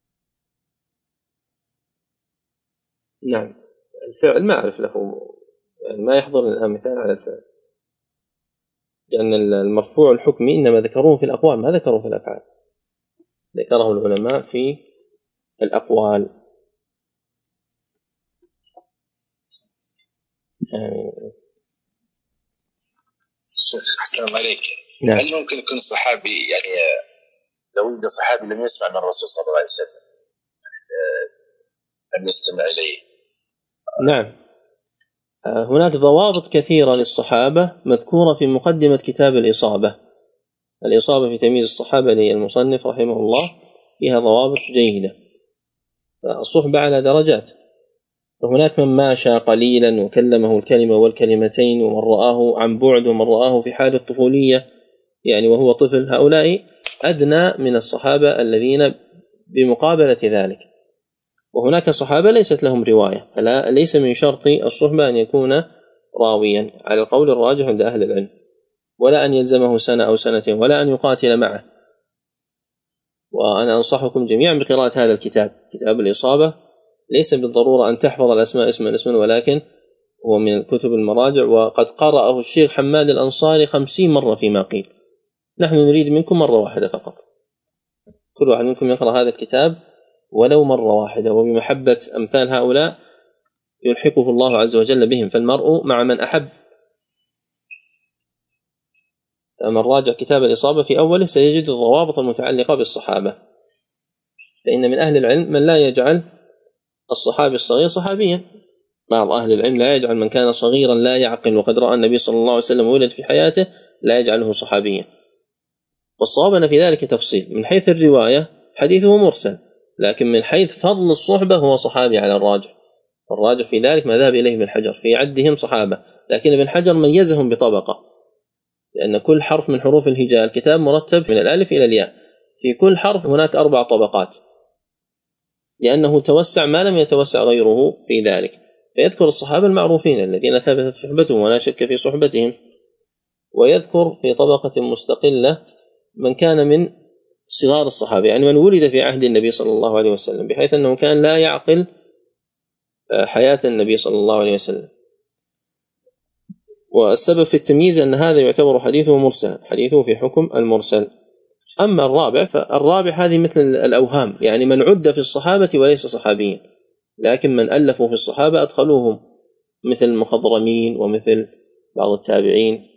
نعم. الفعل ما أعرف له، يعني ما يحضر الآن مثال على الفعل، لأن المرفوع الحكمي إنما ذكروه في الأقوال ما ذكروه في الأفعال، ذكره العلماء في الأقوال. أحسن عليك. نعم. هل ممكن يكون الصحابي يعني لو وجد صحابي لم يسمع من الرسول صلى الله عليه وسلم لم يستمع إليه؟ نعم. هناك ضوابط كثيرة للصحابة مذكورة في مقدمة كتاب الإصابة في تمييز الصحابة للمصنف رحمه الله، فيها ضوابط جيدة. الصحبة على درجات، فهناك من ماشى قليلا وكلمه الكلمة والكلمتين، ومن رآه عن بعد، ومن رآه في حال الطفولية يعني وهو طفل، هؤلاء أدنى من الصحابة الذين بمقابلة ذلك. وهناك صحابة ليست لهم رواية، فلا ليس من شرط الصحبة أن يكون راويا على القول الراجح عند أهل العلم، ولا أن يلزمه سنة أو سنتين، ولا أن يقاتل معه. وأنا أنصحكم جميعا بقراءة هذا الكتاب، كتاب الإصابة. ليس بالضرورة أن تحفظ الأسماء اسما، ولكن هو من كتب المراجع، وقد قرأه الشيخ حماد الأنصاري 50 مرة فيما قيل. نحن نريد منكم مرة واحدة فقط، كل واحد منكم يقرأ هذا الكتاب ولو مرة واحدة، وبمحبة أمثال هؤلاء يلحقه الله عز وجل بهم، فالمرء مع من أحب. فمن راجع كتاب الإصابة في أوله سيجد الضوابط المتعلقة بالصحابة، فإن من أهل العلم من لا يجعل الصحابي الصغير صحابيا. بعض أهل العلم لا يجعل من كان صغيرا لا يعقل وقد رأى النبي صلى الله عليه وسلم ولد في حياته لا يجعله صحابيا. والصواب أن في ذلك تفصيل. من حيث الرواية حديثه مرسل، لكن من حيث فضل الصحبة هو صحابي على الراجح. الراجح في ذلك ما ذهب إليه ابن حجر في عدهم صحابة، لكن ابن حجر ميزهم بطبقة، لأن كل حرف من حروف الهجاء الكتاب مرتب من الألف إلى الياء، في كل حرف هناك 4 طبقات، لأنه توسع ما لم يتوسع غيره في ذلك. فيذكر الصحابة المعروفين الذين ثبتت صحبتهم ولا شك في صحبتهم، ويذكر في طبقة مستقلة من كان من صغار الصحابة، يعني من ولد في عهد النبي صلى الله عليه وسلم، بحيث أنه كان لا يعقل حياة النبي صلى الله عليه وسلم. والسبب في التمييز أن هذا يعتبر حديثه مرسل، حديثه في حكم المرسل. أما الرابع فالرابع هذه مثل الأوهام، يعني من عد في الصحابة وليس صحابيا، لكن من ألفوا في الصحابة أدخلوهم، مثل المخضرمين ومثل بعض التابعين.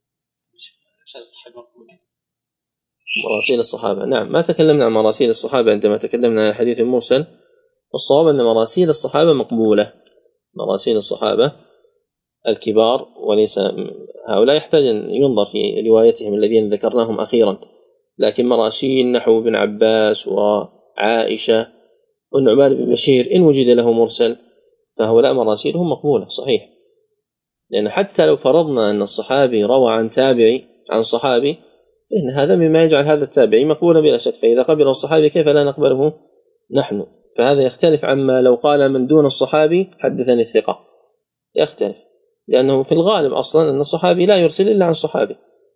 مراسيل الصحابة، نعم، ما تكلمنا عن مراسيل الصحابة عندما تكلمنا عن الحديث المرسل، والصواب أن مراسيل الصحابة مقبولة، مراسيل الصحابة الكبار، وليس هؤلاء يحتاج أن ينظر في روايتهم الذين ذكرناهم أخيرا، لكن مراسيل نحو ابن عباس وعائشة والنعمان بن بشير إن وجد له مرسل فهؤلاء مراسيلهم مقبولة صحيح، لأن حتى لو فرضنا أن الصحابي روى عن تابعي عن صحابي فإن هذا مما يجعل هذا التابعي مقبولا بلا شك، فإذا قبله الصحابي كيف لا نقبله نحن؟ فهذا يختلف عما لو قال من دون الصحابي حدثني الثقة، يختلف، لأنه في الغالب أصلا أن الصحابي لا يرسل إلا عن صحابي.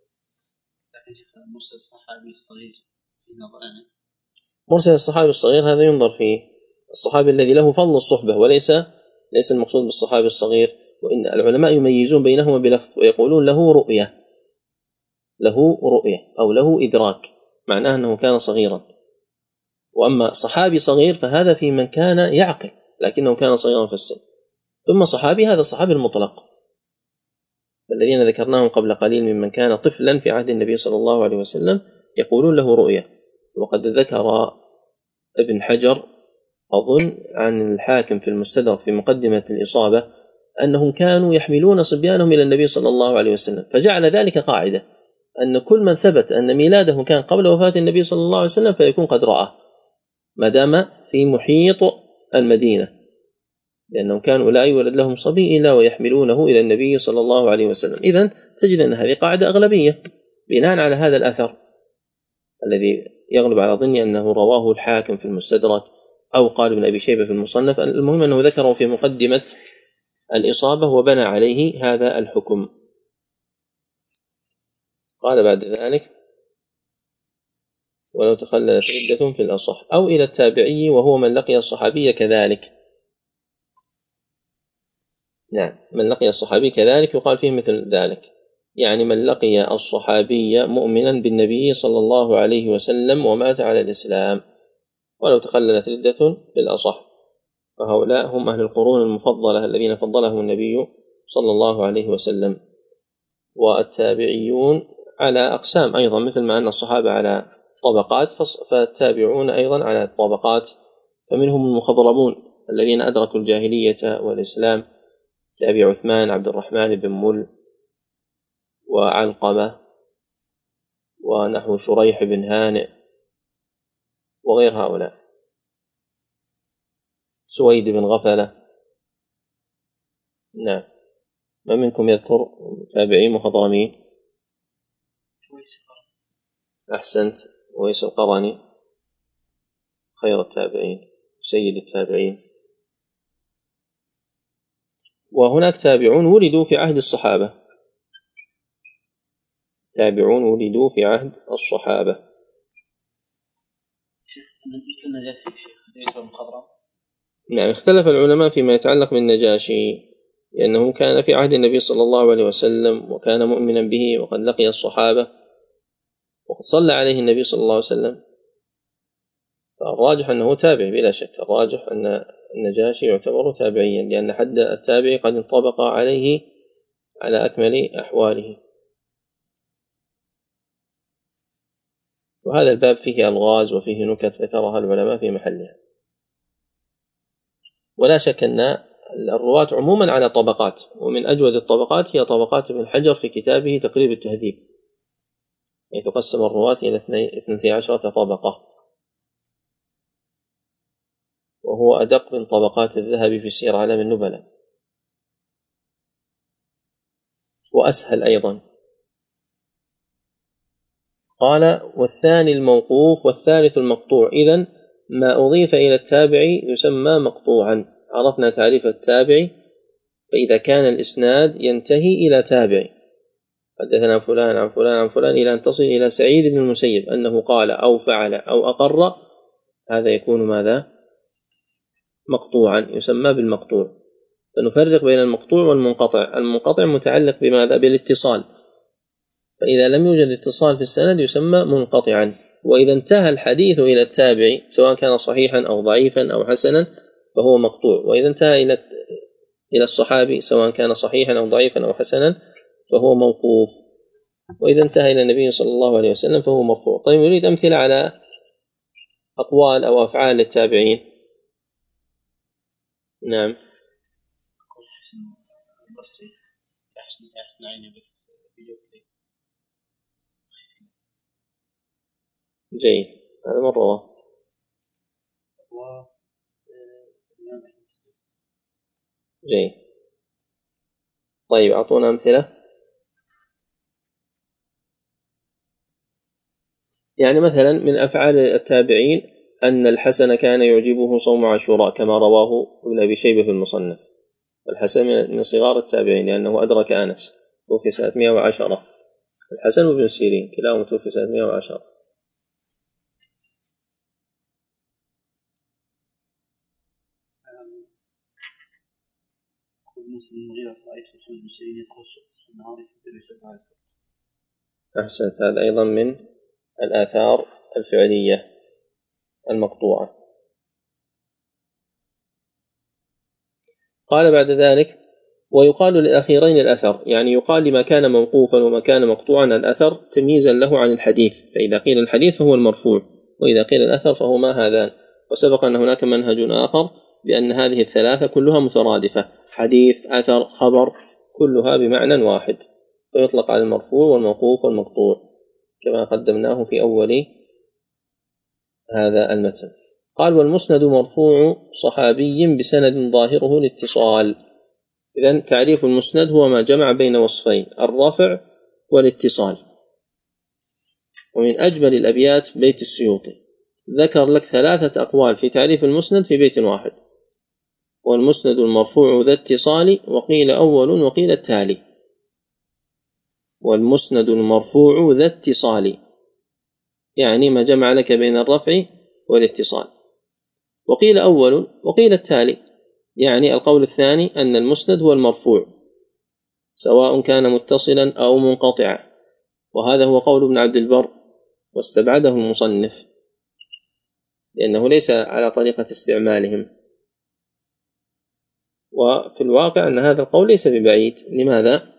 مرسل الصحابي الصغير في نظرنا، مرسل الصحابي الصغير هذا ينظر فيه الصحابي الذي له فضل الصحبة، وليس المقصود بالصحابي الصغير، وإن العلماء يميزون بينهما بلفظ ويقولون له رؤية، له رؤية أو له إدراك، معناه أنه كان صغيرا. وأما صحابي صغير فهذا في من كان يعقل لكنه كان صغيرا في السن. ثم صحابي هذا الصحابي المطلق الذين ذكرناهم قبل قليل ممن كان طفلا في عهد النبي صلى الله عليه وسلم يقولون له رؤية. وقد ذكر ابن حجر أظن عن الحاكم في المستدرك في مقدمة الإصابة أنهم كانوا يحملون صبيانهم إلى النبي صلى الله عليه وسلم، فجعل ذلك قاعدة أن كل من ثبت أن ميلاده كان قبل وفاة النبي صلى الله عليه وسلم فيكون قد رآه ما دام في محيط المدينة، لأنهم كانوا لا يولد لهم صبي إلا ويحملونه إلى النبي صلى الله عليه وسلم. إذن تجد أن هذه قاعدة أغلبية بناء على هذا الأثر الذي يغلب على ظني أنه رواه الحاكم في المستدرك أو قال ابن أبي شيبة في المصنف، المهم أنه ذكره في مقدمة الإصابة وبنى عليه هذا الحكم. قال بعد ذلك ولو تخللت عدة في الأصح أو إلى التابعي وهو من لقي الصحابي كذلك. نعم، من لقي الصحابي كذلك يقال فيه مثل ذلك، يعني من لقي الصحابي مؤمنا بالنبي صلى الله عليه وسلم ومات على الإسلام. ولو تخللت عدة في الأصح، فهؤلاء هم أهل القرون المفضلة الذين فضلهم النبي صلى الله عليه وسلم. والتابعيون على أقسام أيضا، مثل ما أن الصحابة على طبقات فالتابعون أيضا على طبقات، فمنهم المخضرمون الذين أدركوا الجاهلية والإسلام، تابع عثمان عبد الرحمن بن مل وعلقمة ونحو شريح بن هانئ وغير هؤلاء، سويد بن غفلة. نعم، ما منكم يذكر تابعين مخضرمين؟ أحسنت، ويس القرني خير التابعين سيد التابعين. وهناك تابعون ولدوا في عهد الصحابة، تابعون ولدوا في عهد الصحابة. نعم، اختلف العلماء فيما يتعلق بالنجاشي، لأنه كان في عهد النبي صلى الله عليه وسلم وكان مؤمنا به وقد لقي الصحابة وقد صلى عليه النبي صلى الله عليه وسلم، فالراجح أنه تابع بلا شك، الراجح أن النجاشي يعتبر تابعيا لأن حد التابع قد انطبق عليه على أكمل أحواله. وهذا الباب فيه ألغاز وفيه نكت ذكرها العلماء في محلها. ولا شك أن الرواة عموما على طبقات، ومن أجود الطبقات هي طبقات ابن حجر في كتابه تقريب التهذيب، يعني تقسم الرواة إلى 12 طبقة، وهو أدق من طبقات الذهبي في سير أعلام النبلاء، وأسهل أيضا. قال والثاني الموقوف والثالث المقطوع، إذن ما أضيف إلى التابعي يسمى مقطوعا. عرفنا تعريف التابعي، فإذا كان الإسناد ينتهي إلى تابعي حدثنا فلان عن فلان عن فلان إلى أن تصل إلى سعيد بن المسيب أنه قال أو فعل أو أقر، هذا يكون ماذا؟ مقطوعا، يسمى بالمقطوع. فنفرق بين المقطوع والمنقطع. المنقطع متعلق بماذا؟ بالاتصال، فإذا لم يوجد اتصال في السند يسمى منقطعا. وإذا انتهى الحديث إلى التابعي سواء كان صحيحا أو ضعيفا أو حسنا فهو مقطوع، وإذا انتهى إلى الصحابي سواء كان صحيحا أو ضعيفا أو حسنا فهو موقوف، وإذا انتهى إلى النبي صلى الله عليه وسلم فهو مرفوع. طيب نريد أمثلة على أقوال أو أفعال للتابعين. نعم. جيد، هذا من رواه. جيد. طيب أعطونا أمثلة. يعني مثلا من أفعال التابعين أن الحسن كان يعجبه صوم عاشوراء كما رواه ابن أبي شيبة في المصنف. الحسن من صغار التابعين لأنه أدرك أنس، توفي سنة 110. الحسن وابن سيرين كلاهما توفي سنة 110. أحسنت، هذا أيضا من الآثار الفعلية المقطوعة. قال بعد ذلك: ويقال للأخيرين الأثر، يعني يقال لما كان موقوفا وما كان مقطوعا الأثر تمييزا له عن الحديث، فإذا قيل الحديث فهو المرفوع، وإذا قيل الأثر فهو ما هذان. وسبق أن هناك منهج آخر بأن هذه الثلاثة كلها مترادفة، حديث أثر خبر كلها بمعنى واحد، فيطلق على المرفوع والموقوف والمقطوع كما قدمناه في أول هذا المتن. قال: والمسند مرفوع صحابي بسند ظاهره الاتصال. إذن تعريف المسند هو ما جمع بين وصفين، الرفع والاتصال. ومن أجمل الأبيات بيت السيوطي، ذكر لك 3 أقوال في تعريف المسند في بيت واحد: والمسند المرفوع ذا اتصال، وقيل أول وقيل التالي. والمسند المرفوع ذا اتصال يعني ما جمع لك بين الرفع والاتصال، وقيل أول وقيل التالي يعني القول الثاني أن المسند هو المرفوع سواء كان متصلا أو منقطعا، وهذا هو قول ابن عبد البر واستبعده المصنف لأنه ليس على طريقة استعمالهم. وفي الواقع أن هذا القول ليس ببعيد. لماذا؟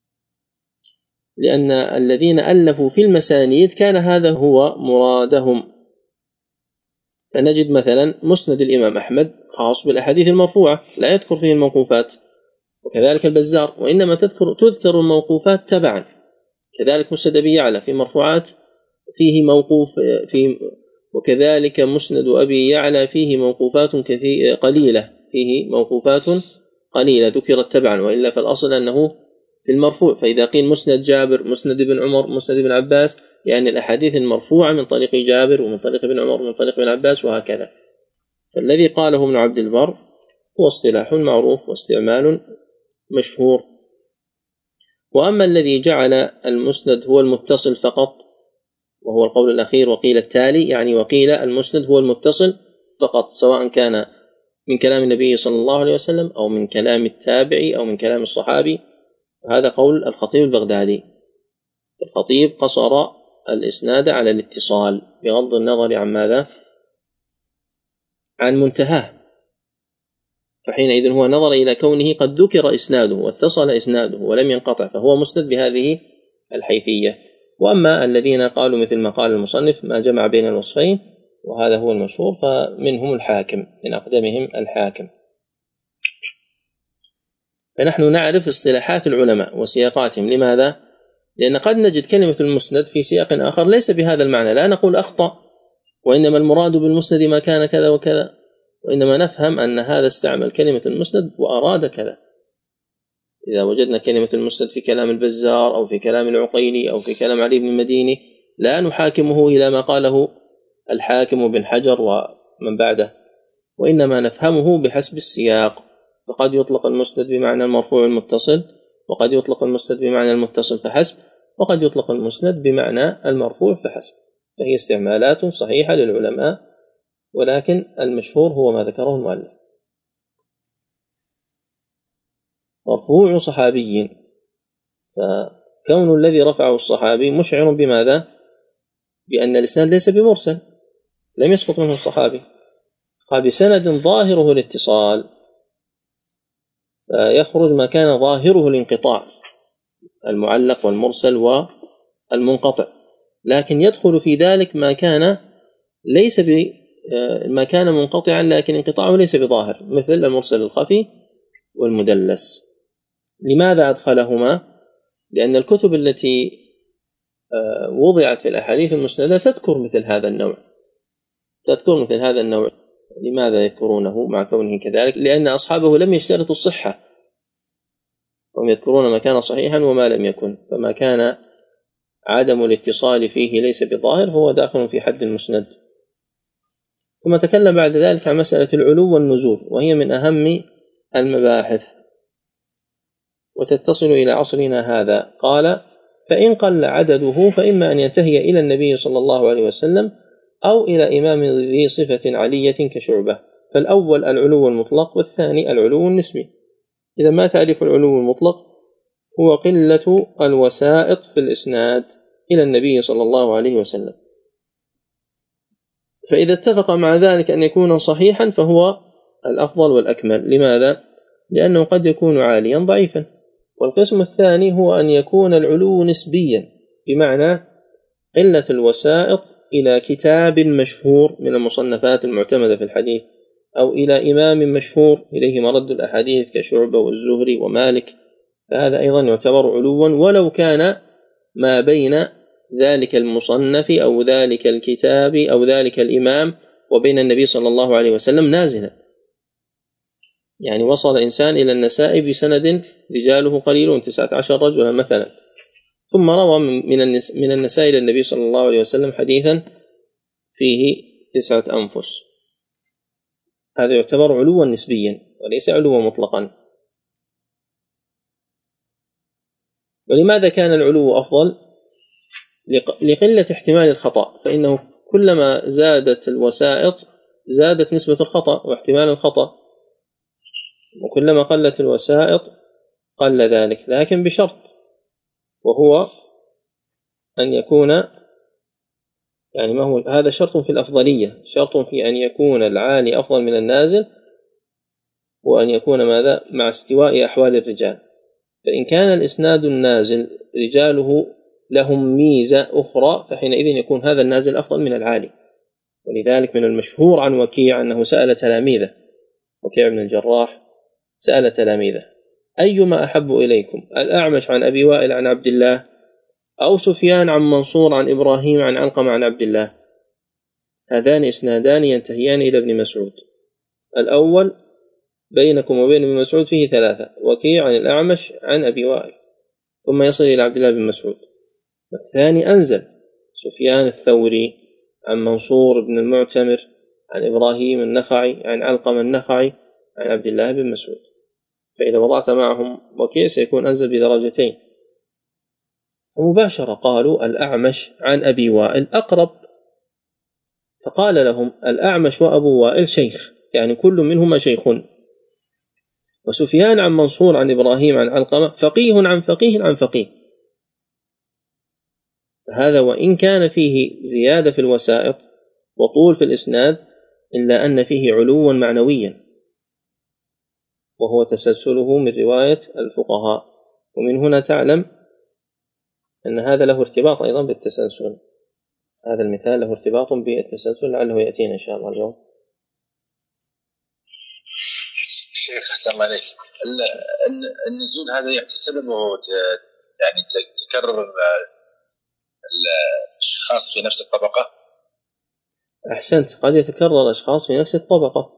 لأن الذين ألفوا في المسانيد كان هذا هو مرادهم. فنجد مثلا مسند الإمام أحمد خاص بالأحاديث المرفوعة لا يذكر فيه الموقوفات، وكذلك البزار، وإنما تذكر الموقوفات تبعا. كذلك مسند أبي يعلى في مرفوعات فيه موقوف وكذلك مسند أبي يعلى فيه موقوفات قليلة، فيه موقوفات قليلة ذكرت تبعا، وإلا فالأصل أنه في المرفوع. فإذا قيل مسند جابر، مسند ابن عمر، مسند ابن عباس، يعني الأحاديث المرفوعة من طريق جابر ومن طريق ابن عمر ومن طريق ابن عباس وهكذا. فالذي قاله ابن عبد البر هو اصطلاح معروف واستعمال مشهور. وأما الذي جعل المسند هو المتصل فقط وهو القول الأخير وقيل التالي، يعني وقيل المسند هو المتصل فقط سواء كان من كلام النبي صلى الله عليه وسلم أو من كلام التابعي أو من كلام الصحابي، هذا قول الخطيب البغدادي. الخطيب قصر الإسناد على الاتصال بغض النظر عن ماذا؟ عن منتهاه، فحينئذ هو نظر إلى كونه قد ذكر إسناده واتصل إسناده ولم ينقطع فهو مسند بهذه الحيثية. وأما الذين قالوا مثل ما قال المصنف ما جمع بين الوصفين وهذا هو المشهور فمنهم الحاكم، من أقدمهم الحاكم. فنحن نعرف اصطلاحات العلماء وسياقاتهم. لماذا؟ لأن قد نجد كلمة المسند في سياق آخر ليس بهذا المعنى، لا نقول أخطأ وإنما المراد بالمسند ما كان كذا وكذا، وإنما نفهم أن هذا استعمل كلمة المسند وأراد كذا. إذا وجدنا كلمة المسند في كلام البزار أو في كلام العقيلي أو في كلام علي بن المديني لا نحاكمه إلى ما قاله الحاكم بن حجر ومن بعده، وإنما نفهمه بحسب السياق. فقد يطلق المسند بمعنى المرفوع المتصل، وقد يطلق المسند بمعنى المتصل فحسب، وقد يطلق المسند بمعنى المرفوع فحسب. فهي استعمالات صحيحة مرفوع صحابي، فكون الذي رفعه الصحابي مشعر بماذا؟ بأن الإسناد ليس بمرسل، لم يسقط منه الصحابي، قال بسند ظاهره الاتصال، فيخرج ما كان ظاهره الانقطاع، المعلق والمرسل والمنقطع، لكن يدخل في ذلك ما كان ليس ما كان منقطعا لكن انقطاعه ليس بظاهر، مثل المرسل الخفي والمدلس. لماذا أدخلهما؟ لأن الكتب التي وضعت في الأحاديث المسندة تذكر مثل هذا النوع. لماذا يذكرونه مع كونه كذلك؟ لأن أصحابه لم يشترطوا الصحة، هم يذكرون ما كان صحيحا وما لم يكن، فما كان عدم الاتصال فيه ليس بظاهر فهو داخل في حد المسند. ثم تكلم بعد ذلك عن مسألة العلو والنزول، وهي من أهم المباحث وتتصل إلى عصرنا هذا. قال: فإن قل عدده فإما أن ينتهي إلى النبي صلى الله عليه وسلم أو إلى إمام ذي صفة علية كشعبة. فالأول العلو المطلق، والثاني العلو النسبي. إذا ما تعرف العلو المطلق؟ هو قلة الوسائط في الإسناد إلى النبي صلى الله عليه وسلم، فإذا اتفق مع ذلك أن يكون صحيحا فهو الأفضل والأكمل. لماذا؟ لأنه قد يكون عاليا ضعيفا. والقسم الثاني هو أن يكون العلو نسبيا، بمعنى قلة الوسائط إلى كتاب مشهور من المصنفات المعتمدة في الحديث، أو إلى إمام مشهور إليه مرد الأحاديث كشعبة والزهري ومالك، فهذا أيضا يعتبر علوا، ولو كان ما بين ذلك المصنف أو ذلك الكتاب أو ذلك الإمام وبين النبي صلى الله عليه وسلم نازلا. يعني وصل إنسان إلى النسائي بسند رجاله قليلون 19 رجلا مثلا، ثم روى من النسائي إلى النبي صلى الله عليه وسلم حديثا فيه 9 أنفس، هذا يعتبر علوا نسبيا وليس علوا مطلقا. ولماذا كان العلو أفضل؟ لقلة احتمال الخطأ، فإنه كلما زادت الوسائط زادت نسبة الخطأ واحتمال الخطأ، وكلما قلت الوسائط قل ذلك، لكن بشرط، وهو أن يكون، يعني ما هو هذا شرط في الأفضلية، شرط في أن يكون العالي أفضل من النازل، وأن يكون ماذا؟ مع استواء أحوال الرجال. فإن كان الإسناد النازل رجاله لهم ميزة أخرى فحينئذ يكون هذا النازل أفضل من العالي. ولذلك من المشهور عن وكيع أنه سأل تلاميذه، وكيع بن الجراح سأل تلاميذه: أيما أحب إليكم، الأعمش عن أبي وائل عن عبد الله، أو سفيان عن منصور عن إبراهيم عن علقمة عن عبد الله؟ هذان إسنادان ينتهيان إلى ابن مسعود. الأول بينكم وبين ابن مسعود فيه 3، وكيع عن الأعمش عن أبي وائل، ثم يصل إلى عبد الله بن مسعود. والثاني أنزل، سفيان الثوري عن منصور بن المعتمر عن إبراهيم النخعي عن علقمة النخعي عن عبد الله بن مسعود. فإذا وضعت معهم وكيع سيكون أنزل بدرجتين. ومباشرة قالوا الأعمش عن أبي وائل أقرب، فقال لهم الأعمش وأبو وائل شيخ، يعني كل منهما شيخ. وسفيان عن منصور عن إبراهيم عن علقمة فقيه عن فقيه عن فقيه. هذا وإن كان فيه زيادة في الوسائط وطول في الإسناد، إلا أن فيه علوا معنويا، وهو تسلسله من رواية الفقهاء. ومن هنا تعلم أن هذا له ارتباط أيضا بالتسلسل، هذا المثال له ارتباط بالتسلسل، لعله يأتينا إن شاء الله اليوم. شيخ أحسن الله عليك، النزول هذا يحتسبه يعني تكرر الأشخاص في نفس الطبقة؟ أحسنت، قد يتكرر أشخاص في نفس الطبقة،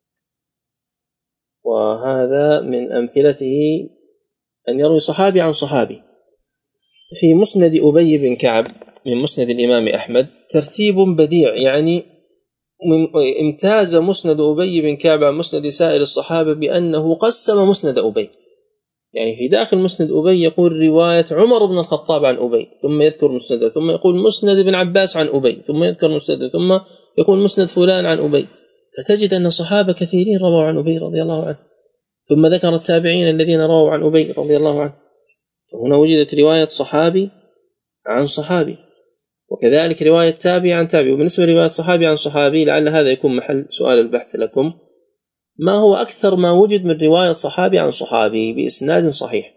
وهذا من أمثلته أن يروي صحابي عن صحابي. في مسند أبي بن كعب من مسند الإمام أحمد ترتيب بديع، يعني امتاز مسند أبي بن كعب عن مسند سائر الصحابة بأنه قسم مسند أبي. يعني في داخل مسند أبي يقول رواية عمر بن الخطاب عن أبي، ثم يذكر مسنده، ثم يقول مسند ابن عباس عن أبي، ثم يذكر مسنده، ثم يقول مسند فلان عن أبي. فتجد أن صحابة كثيرين رووا عن أبي رضي الله عنه. ثم ذكر التابعين الذين رووا عن أبي رضي الله عنه، هنا وجدت رواية صحابي عن صحابي، وكذلك رواية تابعي عن تابعي. وبالنسبة لرواية صحابي عن صحابي لعل هذا يكون محل سؤال البحث لكم، ما هو أكثر ما وجد من رواية صحابي عن صحابي بإسناد صحيح؟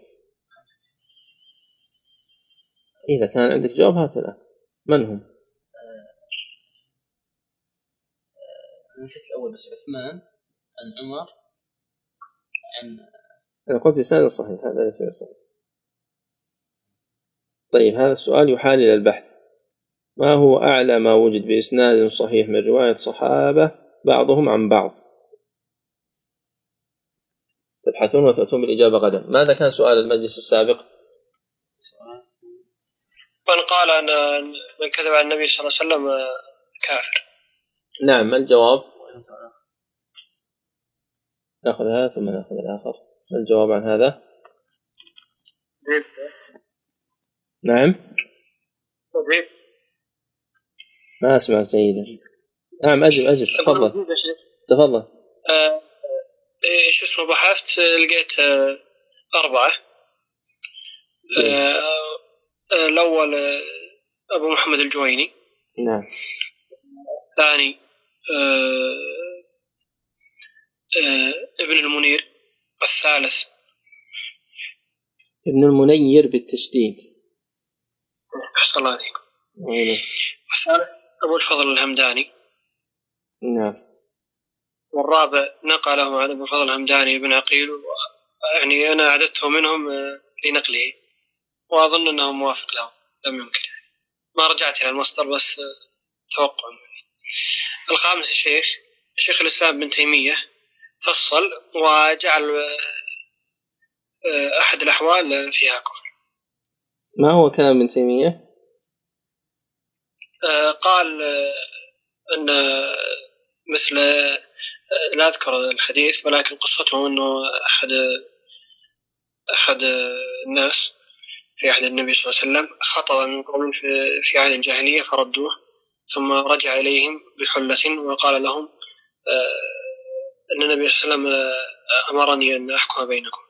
إذا كان عندك جواب هات الآن. من هم؟ نشوف الأول بس. عثمان عن عمر عن، أنا قلت بإسناد صحيح، هذا ليس صحيح. طيب هذا السؤال يحال إلى البحث، ما هو أعلى ما وجد بإسناد صحيح من رواية صحابة بعضهم عن بعض؟ تبحثون وتأتون بالإجابة غدا. ماذا كان سؤال المجلس السابق؟ من قال أن من كذب على النبي صلى الله عليه وسلم كافر. نعم، ما الجواب؟ نأخذ هذا ثم نأخذ الآخر. ما الجواب عن هذا؟ نعم ما أسمع جيدا. نعم أجب تفضل. إيش اسمه؟ بحثت لقيت 4. الأول أبو محمد الجويني. نعم. الثاني ابن المنير. الثالث ابن المنير بالتشديد. أحسن الله عليكم. والثالث أبو الفضل الهمداني. نعم. والرابع نقله عن أبو الفضل الهمداني بن عقيل، يعني أنا أعددته منهم لنقله وأظن أنه موافق له، لم يمكن، ما رجعت إلى المصدر بس توقع مني. الخامس شيخ الإسلام ابن تيمية فصل وجعل أحد الأحوال فيها كفر. ما هو كلام ابن تيمية؟ قال أن مثل، لا أذكر الحديث ولكن قصته أنه أحد الناس في عهد النبي صلى الله عليه وسلم خطب من قوم في عهد الجاهلية فردوه، ثم رجع إليهم بحلة وقال لهم أن النبي صلى الله عليه وسلم أمرني أن أحكم بينكم.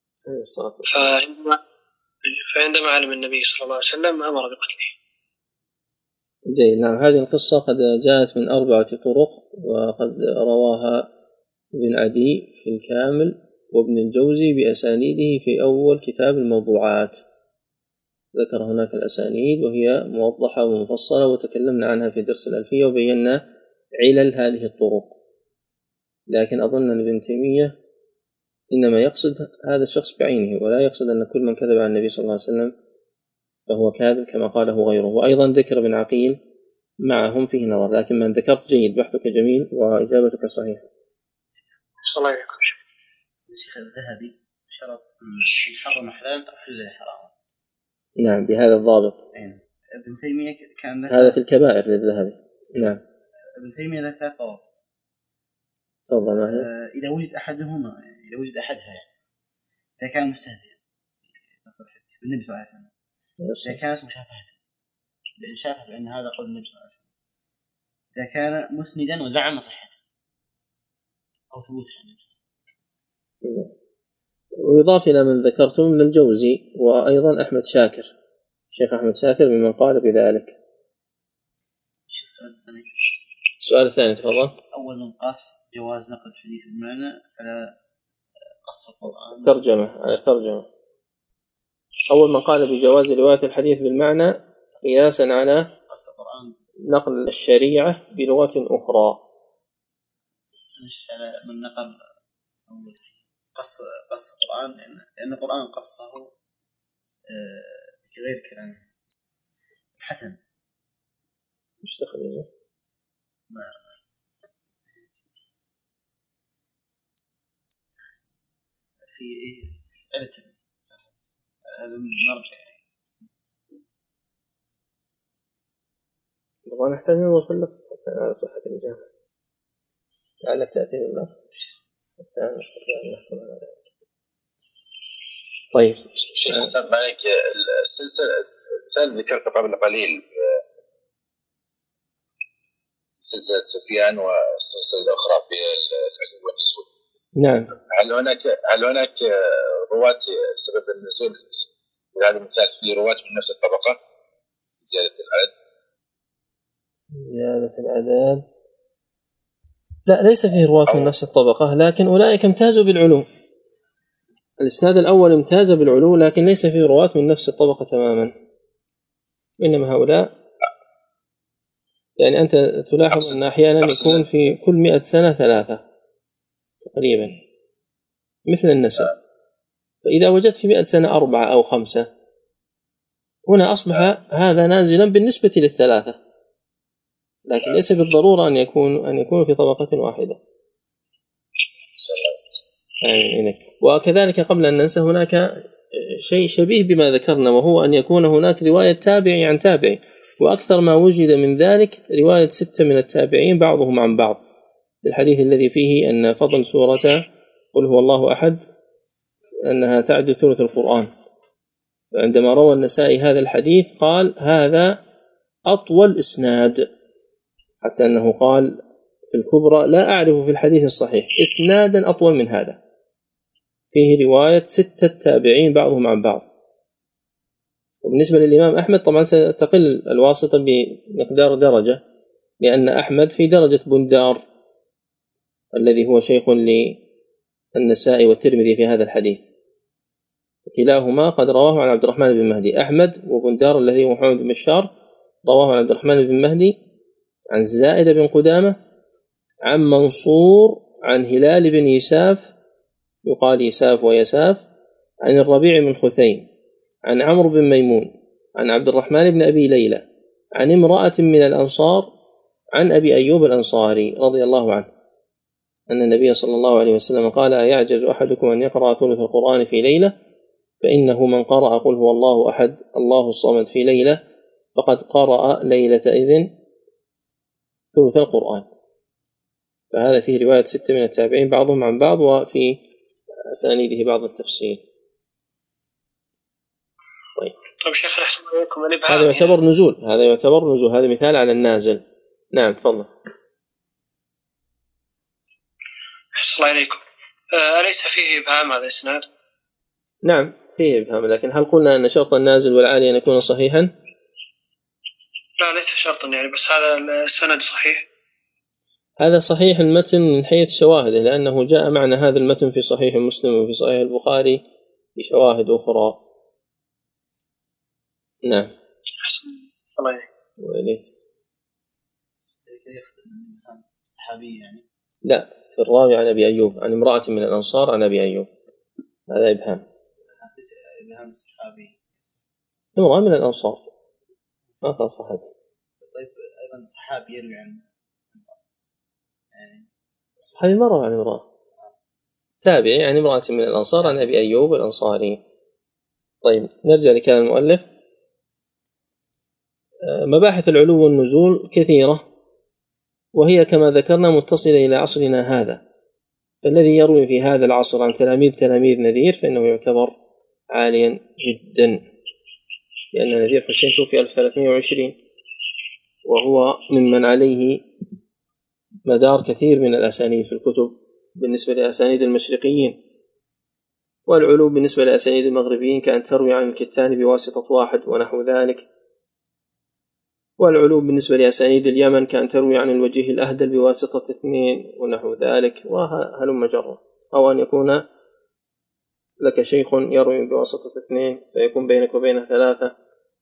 فعندما علم النبي صلى الله عليه وسلم أمر بقتله. جيد. نعم، هذه القصة قد جاءت من 4 طرق، وقد رواها ابن عدي في الكامل وابن الجوزي بأسانيده في أول كتاب الموضوعات. ذكر هناك الأسانيد وهي موضحة ومفصلة، وتكلمنا عنها في درس الألفية وبينا علل هذه الطرق. لكن أظن أن ابن تيمية إنما يقصد هذا الشخص بعينه، ولا يقصد أن كل من كذب على النبي صلى الله عليه وسلم فهو كاذب كما قاله غيره. وأيضا ذكر ابن عقيل معهم فيه نظر، لكن من ذكرت جيد، بحثك جميل وإجابتك صحيحة. الله يعينكم. الشيخ الذهبي شرط حرم حلال أو حلال حرام. نعم، بهذا الضابط. ابن تيمية كان هذا في الكبائر للذهبي. نعم. ابن تيمية له 3 ضوابط. تفضل معي. إذا وجد أحدهما، إذا وجد أحدها يعني إذا كان مستهزئا بالنبي صلى الله عليه وسلم، إذا كانت مشافهة بأن شافه بأن هذا قول النبي صلى الله عليه وسلم، إذا كان مسندا وزعم صحته أو ثبوته. ويضاف إلى من ذكرته من الجوزي وأيضا أحمد شاكر، الشيخ أحمد شاكر ممن قال بذلك. السؤال الثاني تفضل. أول من قاس جواز نقل الحديث بالمعنى على قص القرآن. ترجمة. أول من قال بجواز رواية الحديث بالمعنى قياسا على قص القرآن نقل الشريعة بلغة أخرى. مش على من نقل قص القرآن، لأن القرآن قصه بغير كلام حسن. مش تخليه ما في أرتب هذا مرجع. والله نحتاج نوصل لك على صحة الإجابة، لعلك تأتي بالله حتى نستطيع أن نحكم على ذلك. طيب شيخ حسن مالك، السلسلة مثال ذكرت قبل قليل سلسلة سفيان والسلسلة الأخرى في العلو والنزول. نعم. هل هناك رواة سبب النزول في هذا المثال في رواة من نفس الطبقة زيادة الأعداد؟ لا، ليس فيه رواة من نفس الطبقة، لكن أولئك امتازوا بالعلو. الإسناد الأول امتاز بالعلو، لكن ليس فيه رواة من نفس الطبقة تماما، إنما هؤلاء يعني أنت تلاحظ أن أحيانا يكون في كل 100 سنة 3 تقريبا مثل النسب، فإذا وجدت في 100 سنة 4 أو 5 هنا أصبح هذا نازلا بالنسبة لل3، لكن ليس بالضرورة أن يكون في طبقة واحدة. وكذلك قبل أن ننسى هناك شيء شبيه بما ذكرنا، وهو أن يكون هناك رواية تابعي عن تابعي، وأكثر ما وجد من ذلك رواية 6 من التابعين بعضهم عن بعض، الحديث الذي فيه أن فضل سورة قل هو الله أحد أنها تعد ثلث القرآن. فعندما روى النسائي هذا الحديث قال هذا أطول إسناد، حتى أنه قال في الكبرى لا أعرف في الحديث الصحيح إسنادا أطول من هذا، فيه رواية 6 تابعين بعضهم عن بعض. وبالنسبة للإمام أحمد طبعا ستقل الواسطة بمقدار درجة، لأن أحمد في درجة بندار الذي هو شيخ للنسائي والترمذي في هذا الحديث، كلاهما قد رواه عن عبد الرحمن بن مهدي. أحمد وبندار الذي هو محمد بن بشار رواه عن عبد الرحمن بن مهدي عن زائدة بن قدامة عن منصور عن هلال بن يساف يقال يساف ويساف عن الربيع بن خثيم عن عمرو بن ميمون عن عبد الرحمن بن أبي ليلى عن امرأة من الأنصار عن أبي أيوب الأنصاري رضي الله عنه أن النبي صلى الله عليه وسلم قال يعجز أحدكم أن يقرأ ثلث القرآن في ليلة، فإنه من قرأ قل هو الله أحد الله الصمد في ليلة فقد قرأ ليلة إذن ثلث القرآن. فهذا فيه رواية 6 من التابعين بعضهم عن بعض، وفي أسانيده بعض التفصيل. طيب شيخ أحسن عليكم الإبهام هذا يعتبر نزول، هذا مثال على النازل. نعم تفضل. أحسن الله عليكم. أليس فيه إبهام هذا الإسناد؟ نعم فيه إبهام، لكن هل قلنا أن شرط النازل والعالي أن يكون صحيحا؟ لا ليس شرطا يعني، بس هذا السند صحيح. هذا صحيح المتن من حيث شواهده، لأنه جاء معنا هذا المتن في صحيح مسلم وفي صحيح البخاري بشواهد أخرى. نعم. أحسن الله عليك. وإليك. صحابي يعني؟ لا، في الراوي عن أبي أيوب عن امرأة من الأنصار عن أبي أيوب، هذا إبهام. إبهام الصحابي. امرأة من الأنصار ما قال صحابي. طيب أيضا صحابي يروي عن الصحابي ما روى عن امرأة، تابعي عن امرأة من الأنصار عن أبي أيوب الأنصاري. طيب نرجع لكلام المؤلف. مباحث العلو والنزول كثيرة، وهي كما ذكرنا متصلة إلى عصرنا هذا، فالذي يروي في هذا العصر عن تلاميذ نذير فإنه يعتبر عاليا جدا، لأن نذير حسين توفي 1320، وهو ممن عليه مدار كثير من الأسانيد في الكتب بالنسبة لأسانيد المشرقيين، والعلو بالنسبة لأسانيد المغربيين كأن تروي عن الكتاني بواسطة واحد ونحو ذلك، والعلو بالنسبة لأسانيد اليمن كأن تروي عن الوجيه الأهدل بواسطة 2 ونحو ذلك، وهلم جرا، أو أن يكون لك شيخ يروي بواسطة 2 فيكون بينك وبينه 3.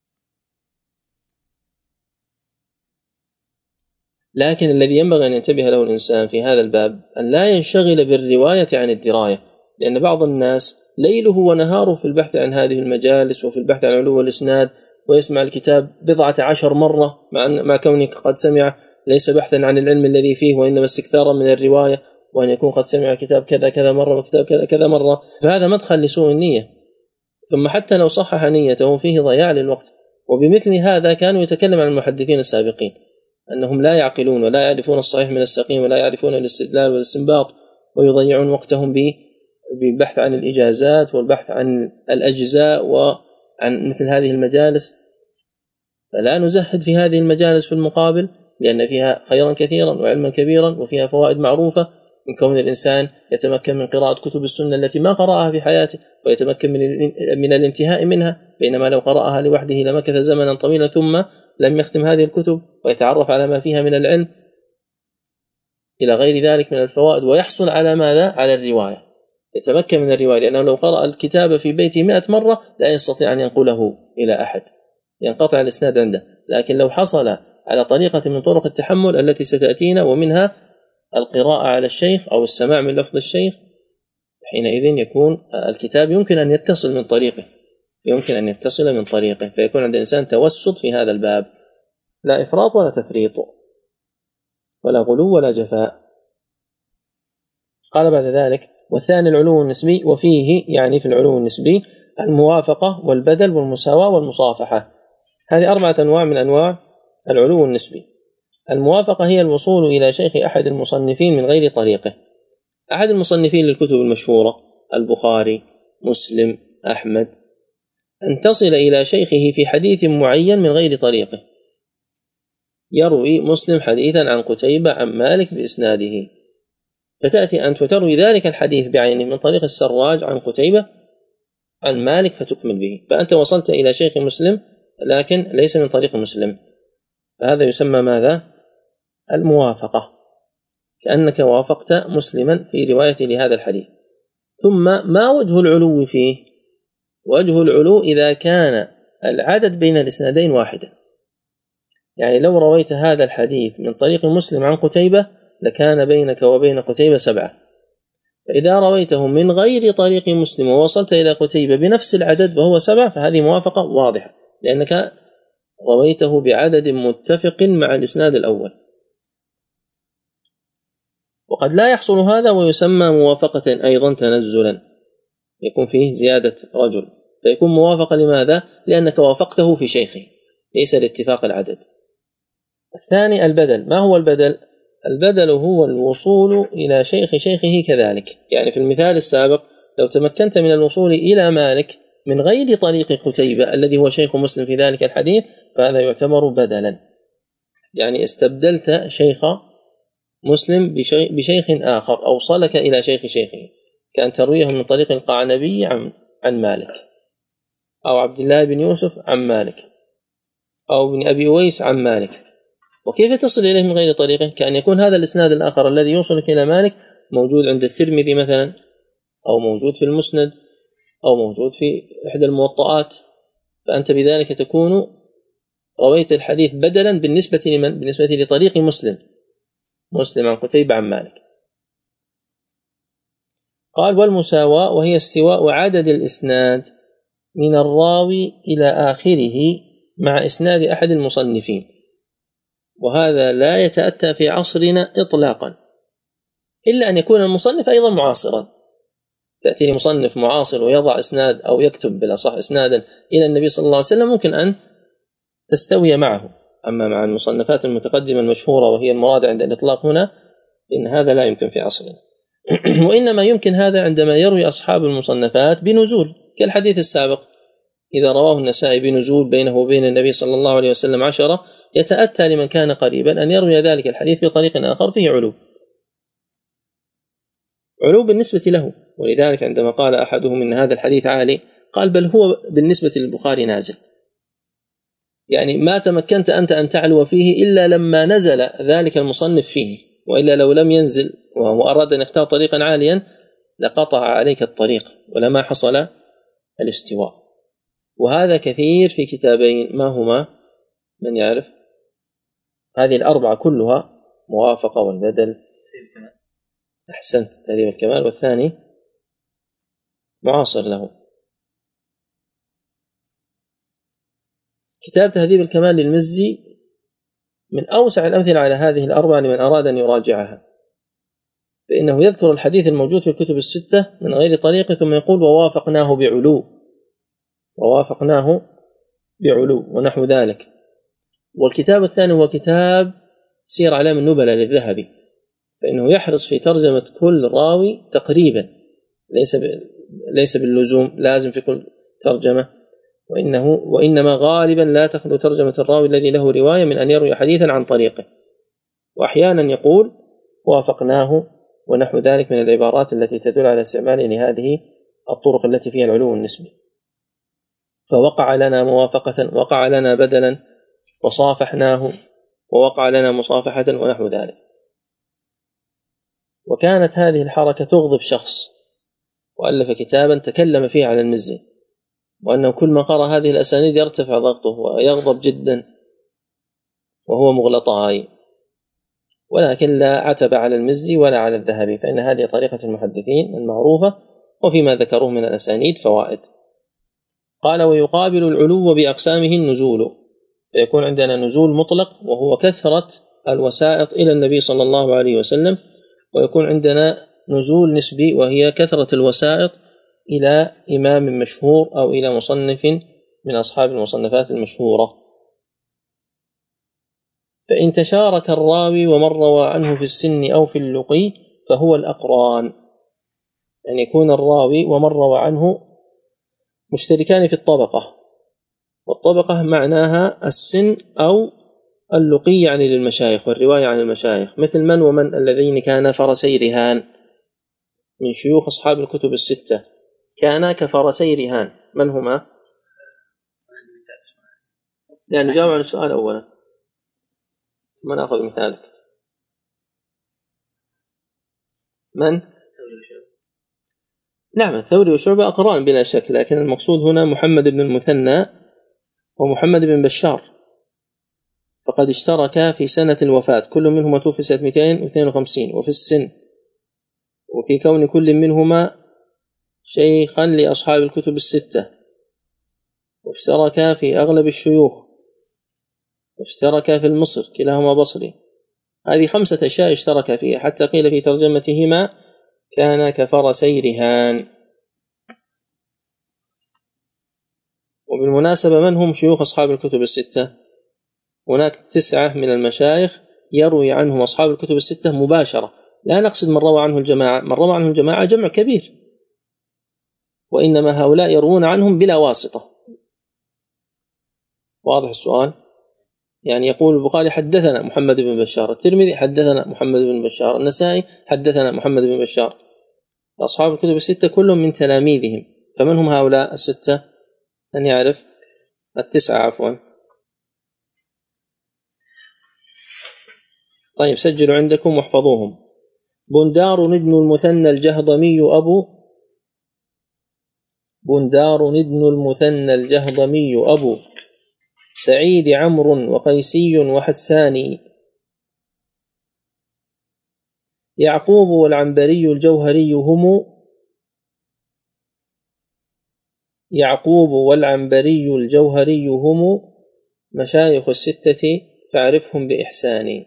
لكن الذي ينبغي أن ينتبه له الإنسان في هذا الباب أن لا ينشغل بالرواية عن الدراية، لأن بعض الناس ليله ونهاره في البحث عن هذه المجالس وفي البحث عن علو الإسناد، ويسمع الكتاب 17 مرة مع كونك قد سمع ليس بحثا عن العلم الذي فيه وإنما استكثارا من الرواية، وأن يكون قد سمع كتاب كذا كذا مرة وكتاب كذا كذا مرة، فهذا مدخل لسوء النية، ثم حتى لو صحح نيته فيه ضياع للوقت. وبمثل هذا كانوا يتكلم عن المحدثين السابقين أنهم لا يعقلون ولا يعرفون الصحيح من السقيم ولا يعرفون الاستدلال والاستنباط، ويضيعون وقتهم بالبحث عن الإجازات والبحث عن الأجزاء وعن مثل هذه المجالس. فلا نزهد في هذه المجالس في المقابل، لأن فيها خيرا كثيرا وعلما كبيرا وفيها فوائد معروفة، من كون الإنسان يتمكن من قراءة كتب السنة التي ما قرأها في حياته ويتمكن من الانتهاء منها، بينما لو قرأها لوحده لمكث زمنا طويلا ثم لم يختم هذه الكتب ويتعرف على ما فيها من العلم إلى غير ذلك من الفوائد، ويحصل على ماذا؟ على الرواية، يتمكن من الرواية، لأنه لو قرأ الكتاب في بيته 100 مرة لا يستطيع أن ينقله إلى أحد، ينقطع الإسناد عنده. لكن لو حصل على طريقة من طرق التحمل التي ستأتينا، ومنها القراءة على الشيخ أو السماع من لفظ الشيخ، حينئذ يكون الكتاب يمكن أن يتصل من طريقه، فيكون عند الإنسان توسط في هذا الباب، لا إفراط ولا تفريط ولا غلو ولا جفاء. قال بعد ذلك: والثاني العلو النسبي، وفيه يعني في العلو النسبي الموافقة والبدل والمساواة والمصافحة. هذه 4 أنواع من أنواع العلو النسبي. الموافقة هي الوصول إلى شيخ أحد المصنفين من غير طريقه، أحد المصنفين للكتب المشهورة البخاري، مسلم، أحمد، أن تصل إلى شيخه في حديث معين من غير طريقه. يروي مسلم حديثا عن قتيبة عن مالك بإسناده، فتأتي أنت وتروي ذلك الحديث بعينه من طريق السراج عن قتيبة عن مالك فتكمل به، فأنت وصلت إلى شيخ مسلم لكن ليس من طريق مسلم، فهذا يسمى ماذا؟ الموافقة، كأنك وافقت مسلما في رواية لهذا الحديث. ثم ما وجه العلو فيه؟ وجه العلو إذا كان العدد بين الإسنادين واحدا، يعني لو رويت هذا الحديث من طريق مسلم عن قتيبة لكان بينك وبين قتيبة 7، فإذا رويته من غير طريق مسلم ووصلت إلى قتيبة بنفس العدد وهو 7، فهذه موافقة واضحة، لأنك رويته بعدد متفق مع الإسناد الأول. وقد لا يحصل هذا ويسمى موافقة أيضا تنزلا، يكون فيه زيادة رجل، فيكون موافقة لماذا؟ لأنك وافقته في شيخه، ليس لاتفاق العدد. الثاني البدل. ما هو البدل؟ البدل هو الوصول إلى شيخه كذلك، يعني في المثال السابق لو تمكنت من الوصول إلى مالك من غير طريق قتيبة الذي هو شيخ مسلم في ذلك الحديث، فهذا يعتبر بدلا، يعني استبدلت شيخ مسلم بشيخ آخر أوصلك إلى شيخه، كأن ترويه من طريق القعنبي عن مالك، أو عبد الله بن يوسف عن مالك، أو بن أبي أويس عن مالك. وكيف تصل إليه من غير طريقه؟ كأن يكون هذا الإسناد الآخر الذي يوصلك إلى مالك موجود عند الترمذي مثلا، أو موجود في المسند، أو موجود في إحدى الموطئات، فأنت بذلك تكون رويت الحديث بدلا بالنسبة لمن؟ بالنسبة لطريق مسلم عن قتيبة عن مالك. قال: والمساواة وهي استواء عدد الإسناد من الراوي إلى آخره مع إسناد أحد المصنفين، وهذا لا يتأتى في عصرنا إطلاقا إلا أن يكون المصنف أيضا معاصرا. تأتي مصنف معاصر ويضع إسناد أو يكتب بالأصح إسنادا إلى النبي صلى الله عليه وسلم، ممكن أن تستوي معه. أما مع المصنفات المتقدمة المشهورة وهي المراد عند الإطلاق هنا، إن هذا لا يمكن في عصرنا. وإنما يمكن هذا عندما يروي أصحاب المصنفات بنزول، كالحديث السابق إذا رواه النسائي بنزول بينه وبين النبي صلى الله عليه وسلم 10، يتأتى لمن كان قريبا أن يروي ذلك الحديث بطريق آخر فيه علو بالنسبة له. ولذلك عندما قال أحدهم إن هذا الحديث عالي، قال: بل هو بالنسبة للبخاري نازل، يعني ما تمكنت أنت أن تعلو فيه إلا لما نزل ذلك المصنف فيه، وإلا لو لم ينزل وهو أراد أن يختار طريقا عاليا لقطع عليك الطريق ولما حصل الاستواء. وهذا كثير في كتابين، ما هما؟ من يعرف؟ هذه الأربعة كلها: موافقة والبدل، أحسنت، تهذيب الكمال، والثاني معاصر له. كتاب تهذيب الكمال للمزي من أوسع الأمثلة على هذه الأربعة لمن أراد أن يراجعها، فإنه يذكر الحديث الموجود في الكتب الستة من غير طريقة، ثم يقول: ووافقناه بعلو ونحو ذلك. والكتاب الثاني هو كتاب سير أعلام النبلاء للذهبي، فإنه يحرص في ترجمة كل راوي تقريبا، ليس باللزوم لازم في كل ترجمة، وإنما غالبا لا تخلو ترجمة الراوي الذي له رواية من أن يروي حديثا عن طريقه. وأحيانا يقول: وافقناه ونحو ذلك من العبارات التي تدل على استعمال لهذه الطرق التي فيها العلو النسبي. فوقع لنا موافقة، وقع لنا بدلا، وصافحناه، ووقع لنا مصافحة ونحو ذلك. وكانت هذه الحركة تغضب شخص وألف كتابا تكلم فيه عن المزي، وأنه كل ما قرأ هذه الأسانيد يرتفع ضغطه ويغضب جدا وهو مغلطاي، ولكن لا عتب على المزي ولا على الذهبي، فإن هذه طريقة المحدثين المعروفة، وفيما ذكروه من الأسانيد فوائد. قال: ويقابل العلو بأقسامه النزول، فيكون عندنا نزول مطلق وهو كثرة الوسائط إلى النبي صلى الله عليه وسلم، ويكون عندنا نزول نسبي وهي كثرة الوسائط إلى إمام مشهور أو إلى مصنف من أصحاب المصنفات المشهورة. فإن تشارك الراوي ومن روى عنه في السن أو في اللقي فهو الأقران، يعني يكون الراوي ومن روى عنه مشتركان في الطبقة، والطبقة معناها السن أو اللقي يعني للمشايخ والرواية عن المشايخ، مثل من ومن الذين كانا فرسي رهان من شيوخ أصحاب الكتب الستة، كانا كفرسي رهان. من هما؟ يعني جاوب عن السؤال أولا ما نأخذ مثالك. من؟ نعم، الثوري وشعبة أقران بلا شك، لكن المقصود هنا محمد بن المثنى ومحمد بن بشار، فقد اشتركا في سنة الوفاة، كل منهما توفي سنة 252، وفي السن، وفي كون كل منهما شيخا لأصحاب الكتب الستة، واشتركا في أغلب الشيوخ، واشتركا في المصر، كلاهما بصري. هذه 5 أشياء اشتركا فيها، حتى قيل في ترجمتهما كان كفرسي رهان. وبالمناسبة من هم شيوخ أصحاب الكتب الستة؟ هناك 9 من المشايخ يروي عنهم أصحاب الكتب الستة مباشرة، لا نقصد من روى عنه الجماعة، من روى عنه الجماعة جمع كبير، وإنما هؤلاء يروون عنهم بلا واسطة. واضح السؤال؟ يعني يقول البخاري حدثنا محمد بن بشار، الترمذي حدثنا محمد بن بشار، النسائي حدثنا محمد بن بشار. أصحاب الكتب الستة كلهم من تلاميذهم، فمن هم هؤلاء 6؟ أن يعرف 9 عفوا. طيب سجلوا عندكم واحفظوهم. بندار ابن المثنى الجهضمي أبو سعيد عمرو وقيسي وحساني. يعقوب والعنبري الجوهري هم مشايخ الستة فاعرفهم بإحسان.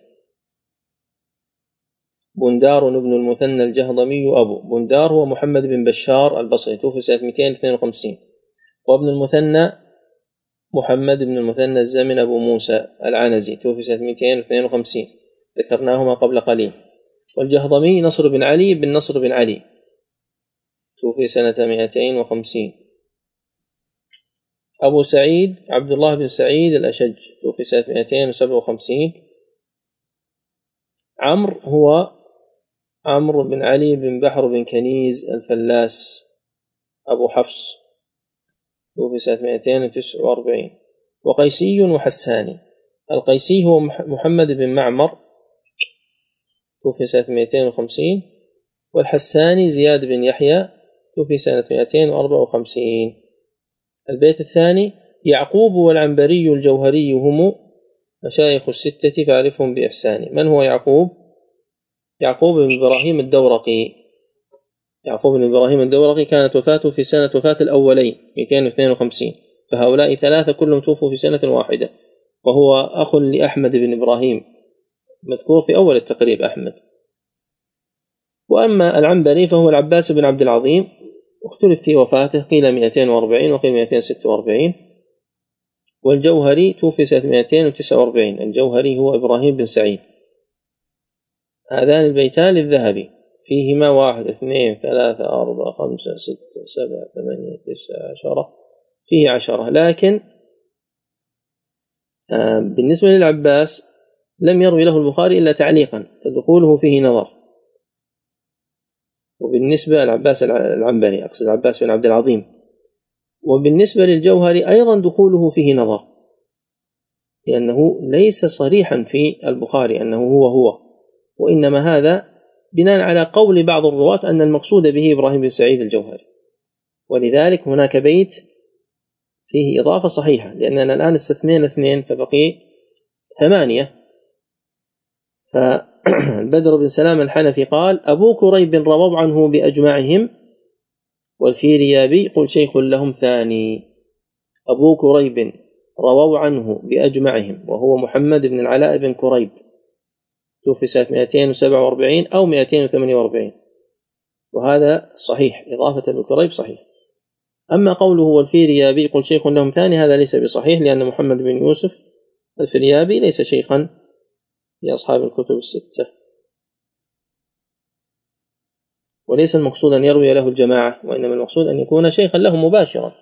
بندار ابن المثنى الجهضمي أبو، بندار هو محمد بن بشار البصري توفي سنة 252، وابن المثنى محمد بن المثنى الزمن أبو موسى العنزي توفي سنة 252، ذكرناهما قبل قليل. والجهضمي نصر بن علي بن نصر بن علي توفي سنة 250. أبو سعيد عبد الله بن سعيد الأشج توفي سنة 257. عمرو هو عمرو بن علي بن بحر بن كنيز الفلاس أبو حفص توفي سنة 249. وقيسي وحساني، القيسي هو محمد بن معمر توفي سنة 250، والحساني زياد بن يحيى توفي سنة 254. البيت الثاني: يعقوب والعنبري الجوهري هم مشايخ الستة فاعرفهم بإحسان. من هو يعقوب؟ يعقوب بن إبراهيم الدورقي. يعقوب بن إبراهيم الدورقي كانت وفاته في سنة وفاة الأولين 252، فهؤلاء 3 كلهم توفوا في سنة واحدة، وهو أخ لأحمد بن إبراهيم مذكور في أول التقريب أحمد. وأما العنبري فهو العباس بن عبد العظيم، واختلف في وفاته، قيل 240 وقيل 246. والجوهري توفي سنة 249، الجوهري هو إبراهيم بن سعيد. هذان البيتان للذهبي، فيهما 1 2 3 4 5 6 7 8 9 10، فيه 10. لكن بالنسبة للعباس لم يروي له البخاري إلا تعليقا، فدخوله فيه نظر. وبالنسبة العباس العنبري، أقصد العباس بن عبد العظيم. وبالنسبة للجوهري أيضا دخوله فيه نظر، لأنه ليس صريحا في البخاري أنه هو، وإنما هذا بناء على قول بعض الرواة أن المقصود به إبراهيم بن سعيد الجوهري، ولذلك هناك بيت فيه إضافة صحيحة، لأننا الآن استثنينا 2 فبقي 8. فالبدر بن سلام الحنفي قال: أبو كريب رووا عنه بأجمعهم، والفيريابي قل شيخ لهم ثاني. أبو كريب رووا عنه بأجمعهم، وهو محمد بن العلاء بن كريب، توفي سنة 247 أو 248، وهذا صحيح، إضافة أبو كريب صحيح. أما قوله والفيريابي قل شيخ لهم ثاني هذا ليس بصحيح، لأن محمد بن يوسف الفيريابي ليس شيخا لأصحاب الكتب الستة، وليس المقصود أن يروي له الجماعة، وإنما المقصود أن يكون شيخا له مباشرا.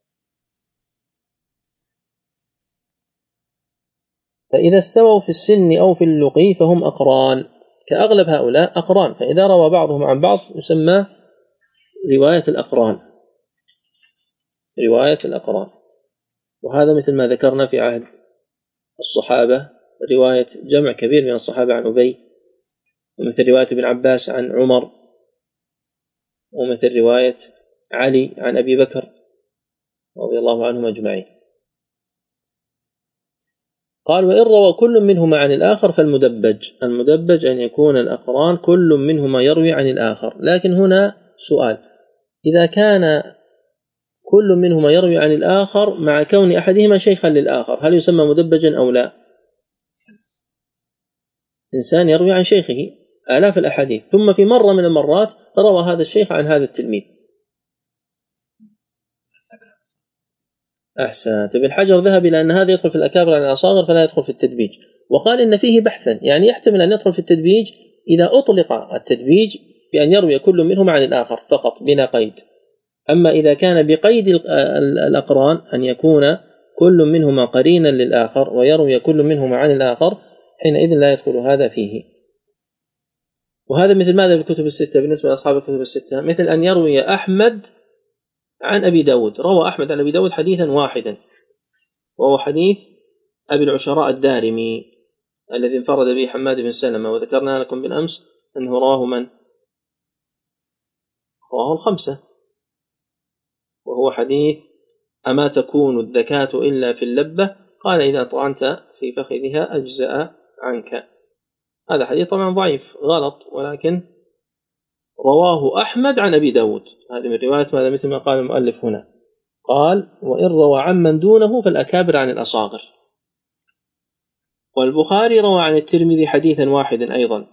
فإذا استووا في السن أو في اللقي فهم أقران، كأغلب هؤلاء أقران، فإذا روى بعضهم عن بعض يسمى رواية الأقران. وهذا مثل ما ذكرنا في عهد الصحابة، رواية جمع كبير من الصحابة عن أبي، ومثل رواية ابن عباس عن عمر، ومثل رواية علي عن أبي بكر رضي الله عنهم أجمعين. قال: وإن روى كل منهما عن الآخر فالمدبج أن يكون الأقران كل منهما يروي عن الآخر. لكن هنا سؤال: إذا كان كل منهما يروي عن الآخر مع كون أحدهما شيخا للآخر، هل يسمى مدبجا أو لا؟ إنسان يروي عن شيخه آلاف الأحاديث، ثم في مرة من المرات روى هذا الشيخ عن هذا التلميذ. أحسنت. ابن حجر ذهب إلى أن هذا يدخل في الأكابر عن الأصاغر فلا يدخل في التدبيج، وقال إن فيه بحثا، يعني يحتمل أن يدخل في التدبيج إذا أطلق التدبيج بأن يروي كل منهما عن الآخر فقط بلا قيد. أما إذا كان بقيد الأقران أن يكون كل منهما قرينا للآخر ويروي كل منهما عن الآخر، حينئذ لا يدخل هذا فيه. وهذا مثل ماذا بالكتب الستة بالنسبة لأصحاب الكتب الستة؟ مثل أن يروي أحمد عن أبي داود، روى أحمد عن أبي داود حديثا واحدا، وهو حديث أبي العشراء الدارمي الذي انفرد به حماد بن سلمة، وذكرنا لكم بالأمس أنه رواه من؟ رواه الخمسة، وهو حديث أما تكون الذكاة إلا في اللبة، قال إذا طعنت في فخذها أجزأ عنك. هذا حديث طبعا ضعيف غلط، ولكن رواه أحمد عن أبي داود. هذه من رواية ماذا؟ مثل ما قال المؤلف هنا، قال: وإن روى عمن دونه فالأكابر عن الأصاغر. والبخاري روى عن الترمذي حديثا واحدا أيضا،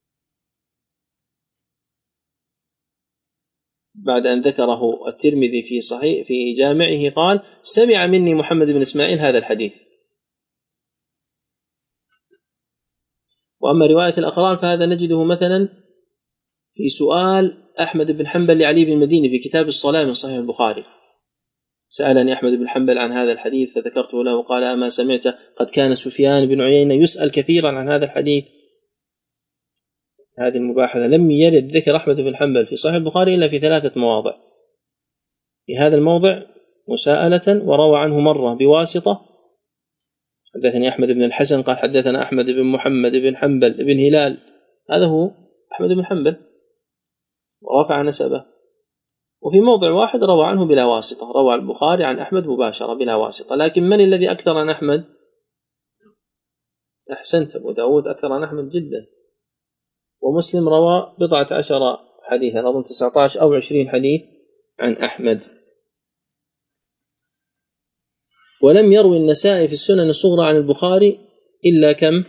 بعد أن ذكره الترمذي في صحيح في جامعه قال: سمع مني محمد بن إسماعيل هذا الحديث. وأما رواية الأقران فهذا نجده مثلا في سؤال أحمد بن حنبل لعلي بن المديني في كتاب الصلاة من صحيح البخاري. سألني أحمد بن حنبل عن هذا الحديث فذكرته له، قال: أما سمعت قد كان سفيان بن عيينة يسأل كثيرا عن هذا الحديث. هذه المباحثة لم يرد ذكر أحمد بن حنبل في صحيح البخاري إلا في 3 مواضع. في هذا الموضع مساءلة، وروى عنه مرة بواسطة، حدثني أحمد بن الحسن قال حدثنا أحمد بن محمد بن حنبل بن هلال، هذا هو أحمد بن حنبل ورفع نسبه. وفي موضع واحد روى عنه بلا واسطة، روى البخاري عن أحمد مباشرة بلا واسطة. لكن من الذي أكثر عن أحمد؟ أحسنت، أبو داود أكثر عن أحمد جدا. ومسلم روى 14 حديثا، أظن 19 أو 20 حديث عن أحمد. ولم يروي النسائي في السنن الصغرى عن البخاري إلا كم؟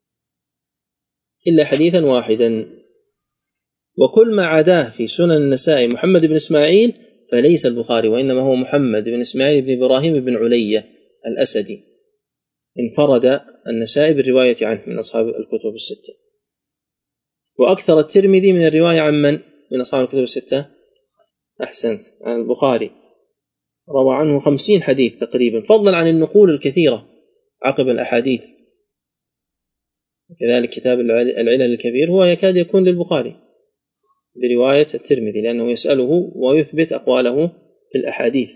إلا حديثا واحدا. وكل ما عداه في سنن النسائي محمد بن إسماعيل فليس البخاري، وإنما هو محمد بن إسماعيل بن إبراهيم بن علية الأسدي، انفرد النسائي بالرواية عنه من أصحاب الكتب الستة. وأكثر الترمذي من الرواية عن من أصحاب الكتب الستة؟ أحسنت، عن البخاري، روى عنه 50 حديث تقريبا، فضلا عن النقول الكثيرة عقب الأحاديث. كذلك كتاب العلل الكبير هو يكاد يكون للبخاري. برواية الترمذي، لأنه يسأله ويثبت أقواله في الأحاديث.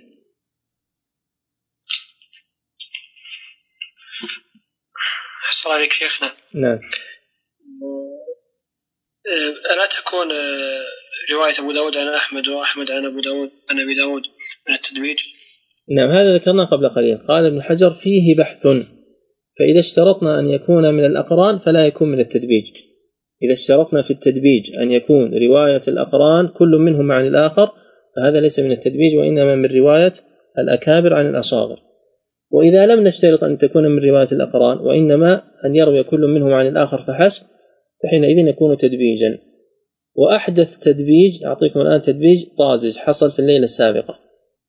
أحسن عليك شيخنا. نعم. ألا تكون رواية أبو داود عن أحمد وأحمد عن أبو داود عن أبي داود من التدويج؟ نعم، هذا ذكرنا قبل قليل. قال ابن حجر فيه بحث، فإذا اشترطنا أن يكون من الأقران فلا يكون من التدبيج. إذا اشترطنا في التدبيج أن يكون رواية الأقران كل منهم عن الآخر فهذا ليس من التدبيج، وإنما من رواية الأكابر عن الأصاغر. وإذا لم نشترط أن تكون من رواية الأقران وإنما أن يروي كل منهم عن الآخر فحسب، فحينئذ يكون تدبيجا. وأحدث تدبيج أعطيكم الآن تدبيج طازج حصل في الليلة السابقة.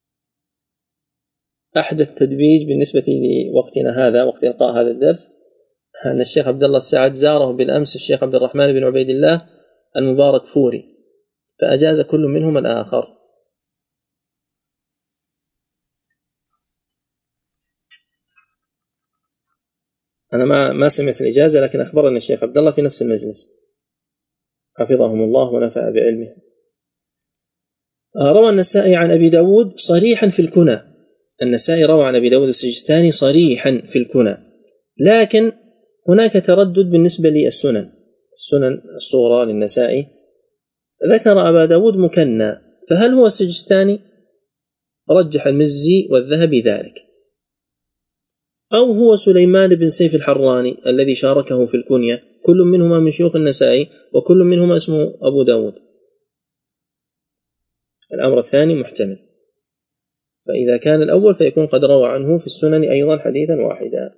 أحدث تدبيج بالنسبة لوقتنا هذا، وقت إلقاء هذا الدرس، أن الشيخ عبد الله السعد زاره بالأمس الشيخ عبد الرحمن بن عبيد الله المبارك فوري، فأجاز كل منهم الآخر. أنا ما سمعت الإجازة، لكن أخبرني الشيخ عبد الله في نفس المجلس حفظهم الله ونفع بعلمه. روى النسائي عن أبي داود صريحا في الكنى. النسائي روى عن أبي داود السجستاني صريحا في الكنى، لكن هناك تردد بالنسبة للسنن الصغرى للنسائي. ذكر أبا داود مكنى، فهل هو السجستاني؟ رجح المزي والذهبي ذلك، أو هو سليمان بن سيف الحراني الذي شاركه في الكنية، كل منهما من شيوخ النسائي وكل منهما اسمه أبو داود. الأمر الثاني محتمل، فإذا كان الأول فيكون قد روى عنه في السنن أيضا حديثا واحدا.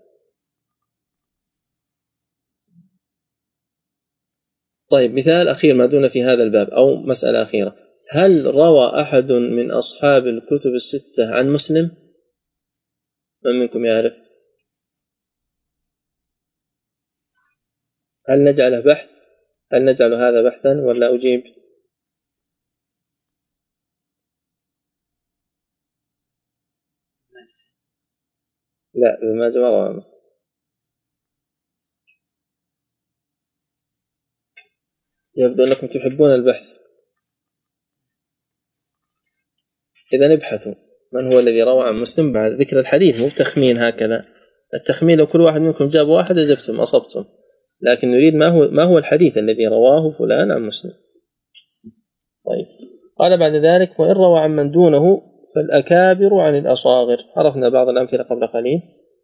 طيب، مثال أخير ما دون في هذا الباب أو مسألة أخيرة، هل روى أحد من أصحاب الكتب الستة عن مسلم؟ من منكم يعرف؟ هل نجعله بحث؟ هل نجعل هذا بحثا ولا أجيب؟ لا، بما جمع مسلم. يبدو أنكم تحبون البحث، إذا ابحثوا من هو الذي روى عن مسلم بعد ذكر الحديث، مو تخمين هكذا. التخمين لو كل واحد منكم جاب واحد أجبتم أصبتم، لكن نريد ما هو الحديث الذي رواه فلان عن مسلم. طيب، قال بعد ذلك وإن روى عن من دونه فالأكابر عن الأصاغر. عرفنا بعض الأمثلة قبل قليل.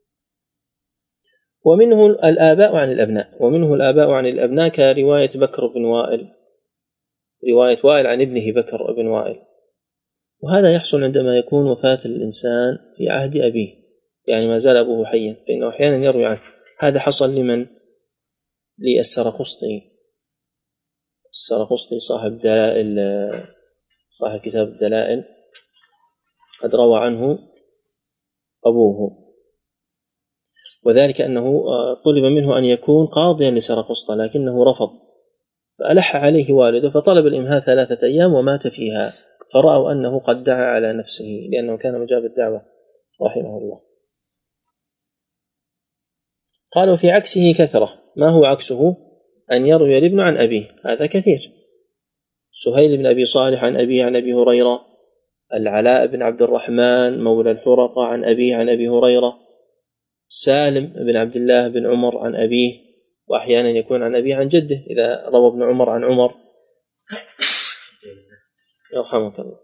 ومنه الآباء عن الأبناء، كرواية بكر بن وائل، رواية وائل عن ابنه بكر بن وائل. وهذا يحصل عندما يكون وفاة الإنسان في عهد أبيه، يعني ما زال أبوه حيا، فإنه أحيانا يروي عنه. هذا حصل لمن؟ للسرقسطي. السرقسطي صاحب كتاب الدلائل قد روى عنه أبوه، وذلك أنه طلب منه أن يكون قاضيا لسرقسطة لكنه رفض، فألح عليه والده فطلب الإمهال 3 أيام ومات فيها، فرأوا أنه قد دعا على نفسه لأنه كان مجاب الدعوة رحمه الله. قالوا في عكسه كثرة. ما هو عكسه؟ أن يروي الابن عن أبيه، هذا كثير. سهيل بن أبي صالح عن أبيه عن أبي هريرة، العلاء بن عبد الرحمن مولى الحرقة عن أبيه عن أبي هريرة، سالم بن عبد الله بن عمر عن أبيه، وأحيانا يكون عن أبيه عن جده إذا روى ابن عمر عن عمر يرحمك الله.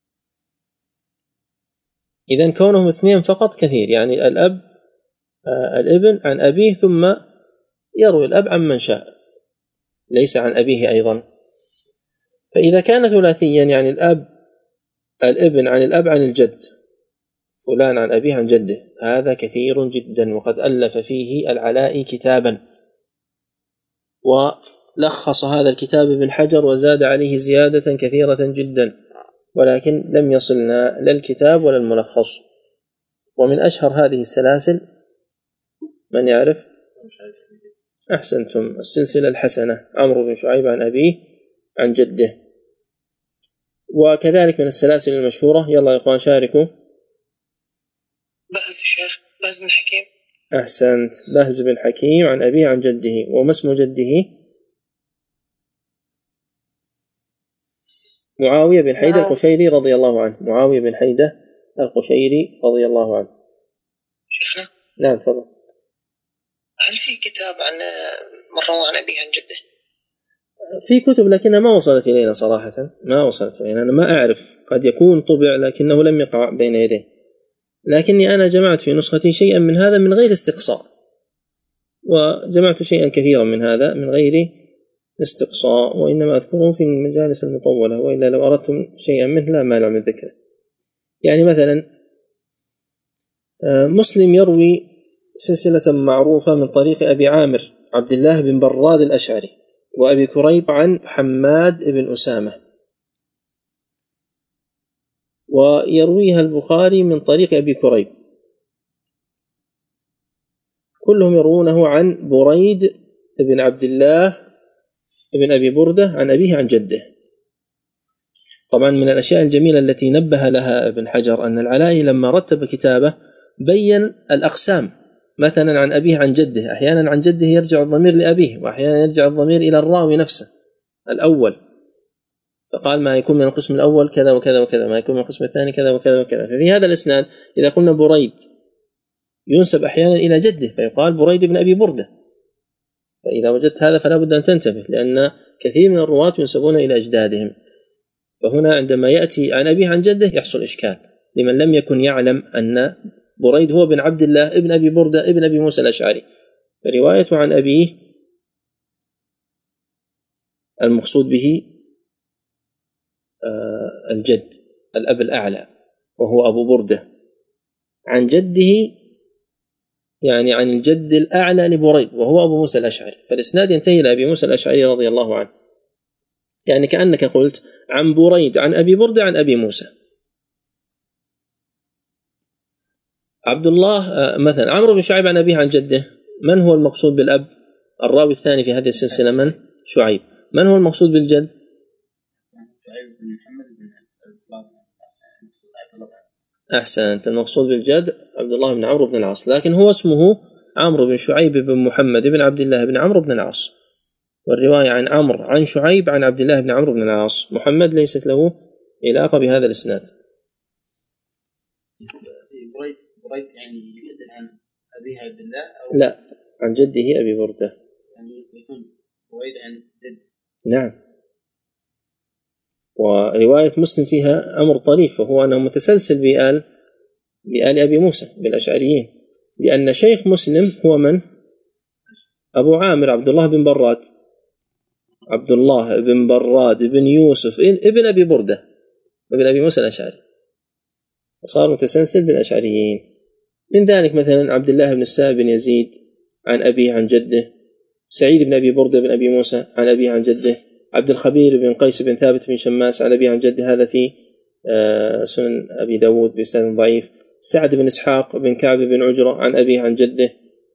إذن كونهم 2 فقط كثير، يعني الابن عن أبيه ثم يروي الأب عن من شاء ليس عن أبيه أيضا. فإذا كان ثلاثيا يعني الابن عن الأب عن الجد، فلان عن أبيه عن جده، هذا كثير جدا، وقد ألف فيه العلاء كتابا ولخص هذا الكتاب ابن حجر وزاد عليه زيادة كثيرة جدا، ولكن لم يصلنا لا الكتاب ولا الملخص. ومن أشهر هذه السلاسل من يعرف؟ أحسنتم، السلسلة الحسنة، عمرو بن شعيب عن أبيه عن جده. وكذلك من السلاسل المشهورة، يلا يا إخوان شاركوا. بهز الشيخ بهز بن حكيم. أحسنت، بهز بن حكيم عن أبيه عن جده. وما اسم جده؟ معاوية بن حيدة القشيري رضي الله عنه. معاوية بن حيدة القشيري رضي الله عنه. شيخنا نعم تفضل. هل في كتاب عن من روى عن أبيه عن جده؟ في كتب لكنها ما وصلت إلينا صراحة، ما وصلت إلينا، أنا ما أعرف، قد يكون طبع لكنه لم يقع بين يديه، لكني أنا جمعت في نسختي شيئا من هذا من غير استقصاء، وجمعت شيئا كثيرا من هذا من غير استقصاء، وإنما أذكره في المجالس المطولة، وإلا لو أردتم شيئا منه لا مانع من ذكره. يعني مثلا مسلم يروي سلسلة معروفة من طريق أبي عامر عبد الله بن براد الأشعري وأبي كريب عن حماد بن أسامة، ويرويها البخاري من طريق أبي كريب، كلهم يروونه عن بريد بن عبد الله بن أبي بردة عن أبيه عن جده. طبعا من الأشياء الجميلة التي نبه لها ابن حجر أن العلائي لما رتب كتابه بين الأقسام، مثلا عن أبيه عن جده، أحيانا عن جده يرجع الضمير لأبيه، وأحيانا يرجع الضمير إلى الراوي نفسه الأول، فقال ما يكون من القسم الأول كذا وكذا وكذا، ما يكون من القسم الثاني كذا وكذا وكذا. ففي هذا الإسناد إذا قلنا بريد ينسب أحيانا إلى جده فيقال بريد بن أبي بردة، فإذا وجدت هذا فلا بد أن تنتبه، لأن كثير من الرواة ينسبون إلى أجدادهم، فهنا عندما يأتي عن أبيه عن جده يحصل إشكال لمن لم يكن يعلم أن بريد هو بن عبد الله ابن أبي بردة ابن أبي موسى الأشعري، فروايته عن أبيه المقصود به الجد الأب الأعلى وهو أبو بردة، عن جده يعني عن الجد الأعلى لبريد وهو أبو موسى الأشعري، فالإسناد ينتهي إلى أبي موسى الأشعري رضي الله عنه، يعني كأنك قلت عن بريد عن أبي بردة عن أبي موسى. عبد الله مثلا عمرو بن شعيب عن أبيه عن جده، من هو المقصود بالأب؟ الراوي الثاني في هذه السلسلة من؟ شعيب. من هو المقصود بالجد؟ أحسنت، المقصود بالجد عبد الله بن عمرو بن العاص، لكن هو اسمه عمرو بن شعيب بن محمد بن عبد الله بن عمرو بن العاص، والرواية عن عمرو عن شعيب عن عبد الله بن عمرو بن العاص، محمد ليست له علاقة بهذا الإسناد. بريد يعني يدل عن أبيه عبد الله أو لا عن جده أبي بردة، يعني يكون بريد عن جد. نعم، ورواية مسلم فيها أمر طريف، وهو أنه متسلسل بآل أبي موسى بالأشعريين، لأن شيخ مسلم هو من؟ أبو عامر عبد الله بن براد، عبد الله بن براد بن يوسف ابن أبي بردة ابن أبي موسى الأشعري، وصار متسلسل بالأشعريين. من ذلك مثلا عبد الله بن السائب بن يزيد عن أبيه عن جده، سعيد بن أبي بردة بن أبي موسى عن أبيه عن جده، عبد الخبير بن قيس بن ثابت بن شماس عن أبيه عن جده، هذا في سنن أبي داود بإسناد ضعيف. سعد بن إسحاق بن كعب بن عجرة عن أبيه عن جده.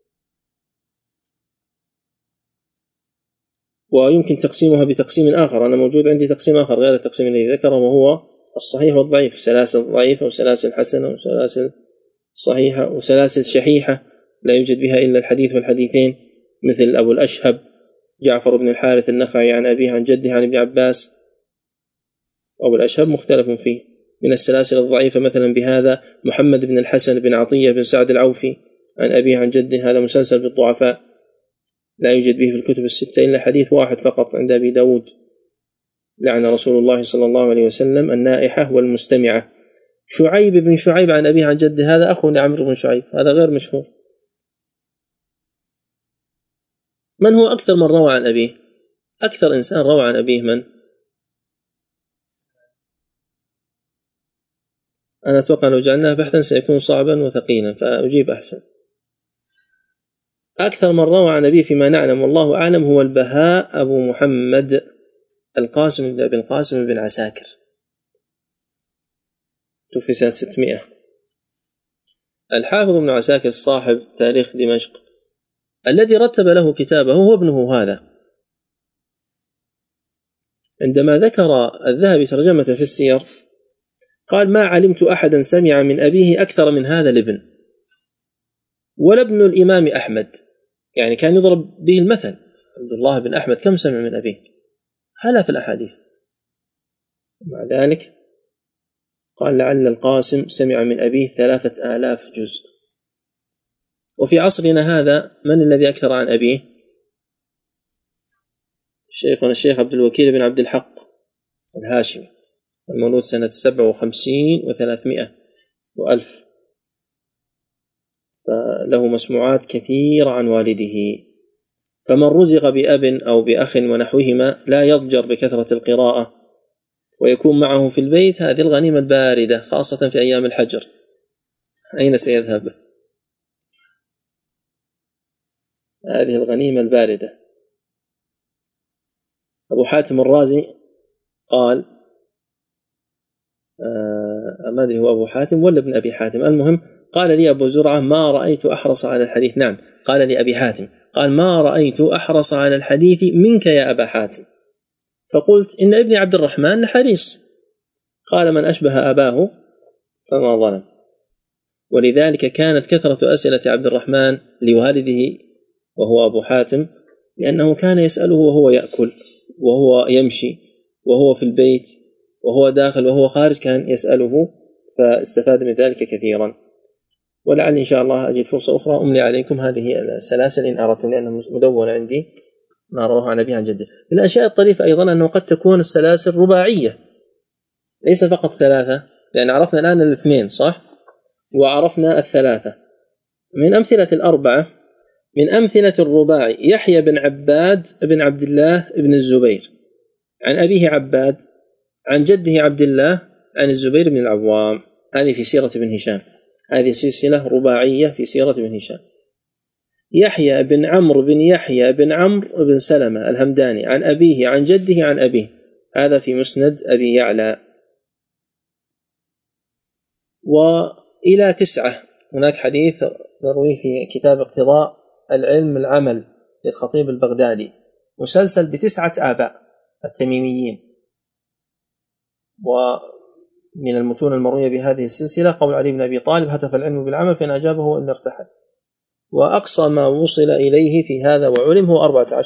ويمكن تقسيمها بتقسيم آخر، أنا موجود عندي تقسيم آخر غير التقسيم الذي ذكره، وهو الصحيح والضعيف، سلاسل ضعيفة وسلاسل حسنة وسلاسل صحيحة وسلاسل شحيحة لا يوجد بها إلا الحديث والحديثين، مثل أبو الأشهب جعفر بن الحارث النخعي عن أبيه عن جده عن ابن عباس. أبو الأشهب مختلف فيه. من السلاسل الضعيفة مثلا بهذا محمد بن الحسن بن عطية بن سعد العوفي عن أبيه عن جده، هذا مسلسل بالضعفاء لا يوجد به في الكتب الستة إلا حديث واحد فقط عند أبي داود، لعن رسول الله صلى الله عليه وسلم النائحة والمستمعة. شعيب بن شعيب عن أبيه عن جده، هذا أخو لعمرو بن شعيب، هذا غير مشهور. من هو أكثر من روى عن أبيه؟ أكثر إنسان روى عن أبيه من؟ أنا أتوقع لو جعلناه بحثا سيكون صعبا وثقيلا، فأجيب أحسن. أكثر من روى عن أبيه فيما نعلم والله أعلم هو البهاء أبو محمد القاسم بن أبي القاسم بن عساكر، توفي سنة 600. الحافظ بن عساكر صاحب تاريخ دمشق الذي رتب له كتابه هو ابنه هذا. عندما ذكر الذهبي ترجمة في السير قال ما علمت أحدا سمع من أبيه أكثر من هذا الابن، ولا ابن الإمام أحمد، يعني كان يضرب به المثل. عبد الله بن أحمد كم سمع من أبيه؟ آلاف الأحاديث. مع ذلك قال لعل القاسم سمع من أبيه 3000 جزء. وفي عصرنا هذا من الذي أكثر عن أبيه؟ شيخنا الشيخ عبد الوكيل بن عبد الحق الهاشمي المولود سنة 57 و300 وألف، فله مسموعات كثيرة عن والده. فمن رزق بأب أو بأخ ونحوهما لا يضجر بكثرة القراءة ويكون معه في البيت، هذه الغنيمة الباردة خاصة في أيام الحجر. أين سيذهب؟ هذه الغنيمة الباردة. أبو حاتم الرازي قال ما أدري هو أبو حاتم ولا ابن أبي حاتم، المهم قال لي أبو زرعة ما رأيت أحرص على الحديث، نعم قال لي أبي حاتم قال ما رأيت أحرص على الحديث منك يا أبا حاتم. فقلت إن ابني عبد الرحمن حريص. قال من أشبه أباه فما ظلم. ولذلك كانت كثرة أسئلة عبد الرحمن لوالده وهو أبو حاتم لأنه كان يسأله وهو يأكل وهو يمشي وهو في البيت وهو داخل وهو خارج، كان يسأله، فاستفاد من ذلك كثيرا. ولعل إن شاء الله أجد فرصة أخرى أملي عليكم هذه السلاسل إن أردتم، لأنها مدونة عندي ما رواه عن أبيه عن جده. من الأشياء الطريفة أيضا أنه قد تكون السلاسل رباعية ليس فقط 3، لأن عرفنا الآن 2 صح، وعرفنا 3. من أمثلة 4 من أمثلة الرباعي يحيى بن عباد بن عبد الله بن الزبير عن أبيه عباد عن جده عبد الله عن الزبير بن العوام، هذه في سيرة بن هشام، هذه سلسلة رباعية في سيرة بن هشام. يحيى بن عمرو بن يحيى بن عمرو بن سلمة الهمداني عن أبيه عن جده عن أبيه، هذا في مسند أبي يعلى. وإلى 9 هناك حديث نرويه في كتاب اقتضاء العلم العمل للخطيب البغدادي مسلسل ب9 آباء التميميين. ومن المتون المروية بهذه السلسلة قول علي بن أبي طالب هتف العلم بالعمل فإن أجابه إلا ارتحل. وأقصى ما وصل إليه في هذا وعلم هو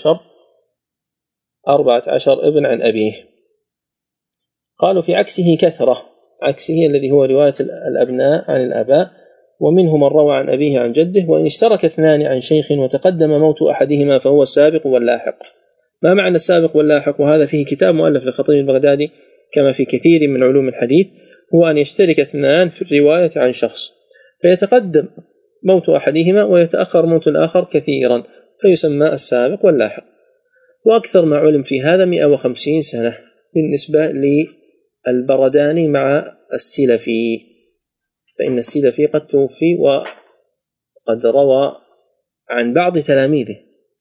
14 ابن عن أبيه. قالوا في عكسه كثرة، عكسه الذي هو رواية الأبناء عن الآباء، ومنه من روى عن أبيه عن جده، وإن اشترك 2 عن شيخ وتقدم موت أحدهما فهو السابق واللاحق. ما معنى السابق واللاحق؟ وهذا فيه كتاب مؤلف للخطيب البغدادي كما في كثير من علوم الحديث، هو أن يشترك 2 في الرواية عن شخص فيتقدم موت أحدهما ويتأخر موت الآخر كثيرا فيسمى السابق واللاحق. وأكثر ما علم في هذا 150 سنة بالنسبة للبرداني مع السلفي، فإن السلفي قد توفي وقد روى عن بعض تلاميذه.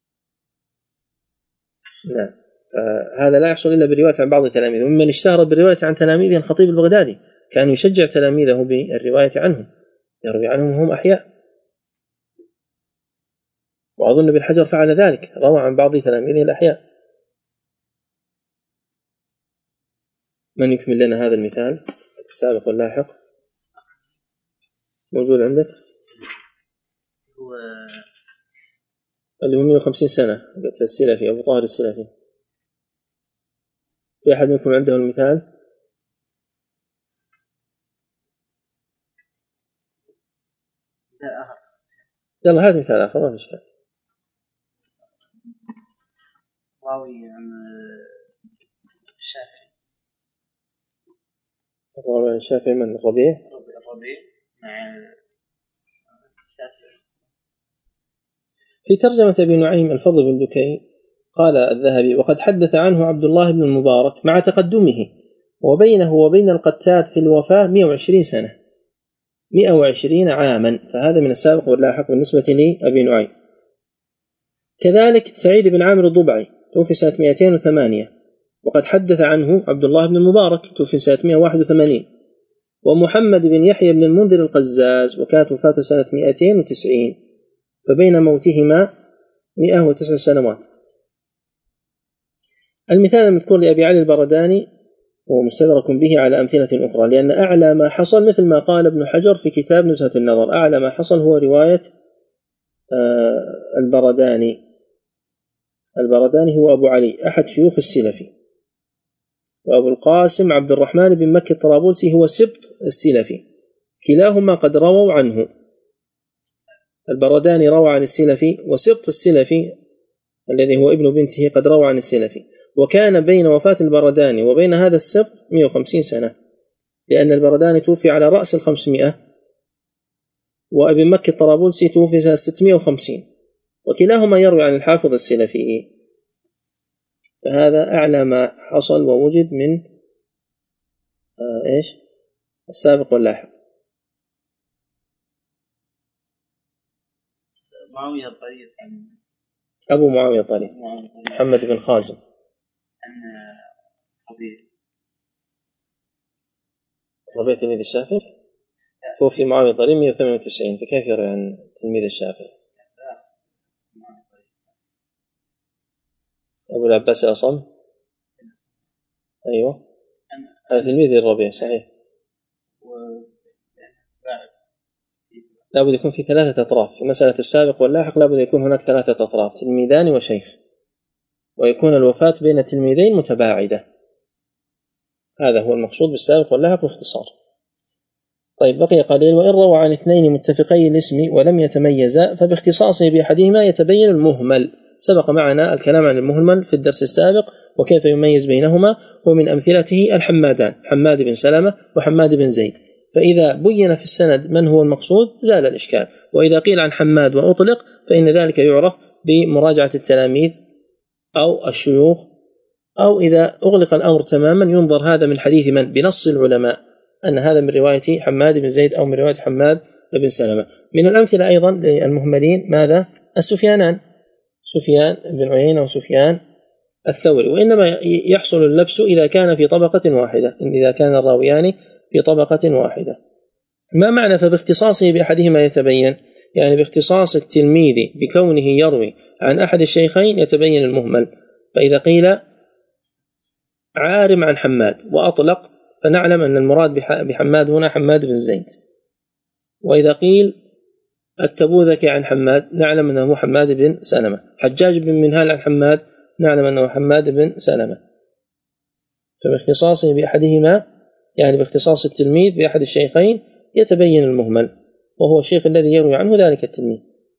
نعم، فهذا لا يحصل إلا بالرواية عن بعض تلاميذه. ممن اشتهر بالرواية عن تلاميذه الخطيب البغدادي، كان يشجع تلاميذه بالرواية عنهم، يروي عنهم وهم أحياء. وأظن ابن حجر فعل ذلك، روى عن بعض تلاميذه الأحياء. من يكمل لنا هذا المثال السابق واللاحق؟ موجود عندك؟ هو اللي هو 150 سنة السلفي أبو طاهر السلفي. في أحد منكم عنده المثال؟ يلا هذا مثال آخر ما إشكال. راوي عن الشافعي. الراوي عن الشافعي من؟ الربيع مع الشافعي. في ترجمة أبي نعيم الفضل بن دكين قال الذهبي وقد حدث عنه عبد الله بن المبارك مع تقدمه وبينه وبين القتاد في الوفاة 120 سنة 120 عاما، فهذا من السابق واللاحق بالنسبة لأبي نعيم. كذلك سعيد بن عامر الضبعي توفي سنة 208 وقد حدث عنه عبد الله بن المبارك توفي سنة 181، ومحمد بن يحيى بن المنذر القزاز وكانت وفاته سنة 290، فبين موتهما 109 سنوات. المثال المذكور لأبي علي البرداني هو مستدرك به على أمثلة أخرى، لأن أعلى ما حصل مثل ما قال ابن حجر في كتاب نزهة النظر، أعلى ما حصل هو رواية البرداني هو أبو علي أحد شيوخ السلفي. وأبو القاسم عبد الرحمن بن مكي الطرابلسي هو سبط السلفي، كلاهما قد رووا عنه. البرداني روى عن السلفي، وسبط السلفي الذي هو ابن بنته قد روى عن السلفي. وكان بين وفاة البرداني وبين هذا السبط 150 سنة، لأن البرداني توفي على رأس 500، وابن مكي الطرابلسي توفي سنة 650، وكلاهما يروي عن الحافظ السلفي. فهذا أعلى ما حصل ووجد من السابق واللاحق. معاوية الطريف أبو معاوية الطريف محمد بن خازم ربيع تلميذ الشافعي توفي معاوية الطريف 198، فكيف يروي عن تلميذ الشافعي؟ أبو العباس الأصم، أيوة هذا تلميذ الربيع صحيح. لابد يكون في 3 أطراف في مسألة السابق واللاحق، لابد يكون هناك 3 أطراف، تلميذان وشيخ، ويكون الوفاة بين تلميذين متباعدة. هذا هو المقصود بالسابق واللاحق باختصار. طيب بقي قليل. وإن روى عن 2 متفقي الاسم ولم يتميزا فباختصاصه بأحدهما يتبين المهمل. سبق معنا الكلام عن المهمل في الدرس السابق وكيف يميز بينهما، ومن أمثلته الحمادان، حماد بن سلمة وحماد بن زيد. فإذا بين في السند من هو المقصود زال الإشكال، وإذا قيل عن حماد وأطلق فإن ذلك يعرف بمراجعة التلاميذ أو الشيوخ، أو إذا أغلق الأمر تماما ينظر هذا من حديث من بنص العلماء أن هذا من رواية حماد بن زيد أو من رواية حماد بن سلمة. من الأمثلة أيضا للمهملين ماذا؟ السفيانان، سفيان بن عيينة وسفيان الثوري. وإنما يحصل اللبس إذا كان في طبقة واحدة، إذا كان الراويان في طبقة واحدة. ما معنى فباختصاصه بأحدهما يتبين؟ يعني باختصاص التلميذ بكونه يروي عن أحد الشيخين يتبين المهمل. فإذا قيل عارم عن حماد وأطلق فنعلم أن المراد بحماد هنا حماد بن زيد. وإذا قيل التبوذكي عن حماد نعلم أنه حماد بن سلمة. حجاج بن منهال عن حماد نعلم أنه حماد بن سلمة. فباختصاصه بأحدهما يعني باختصاص التلميذ بأحد الشيخين يتبين المهمل، وهو الشيخ الذي يروي عنه ذلك التلميذ.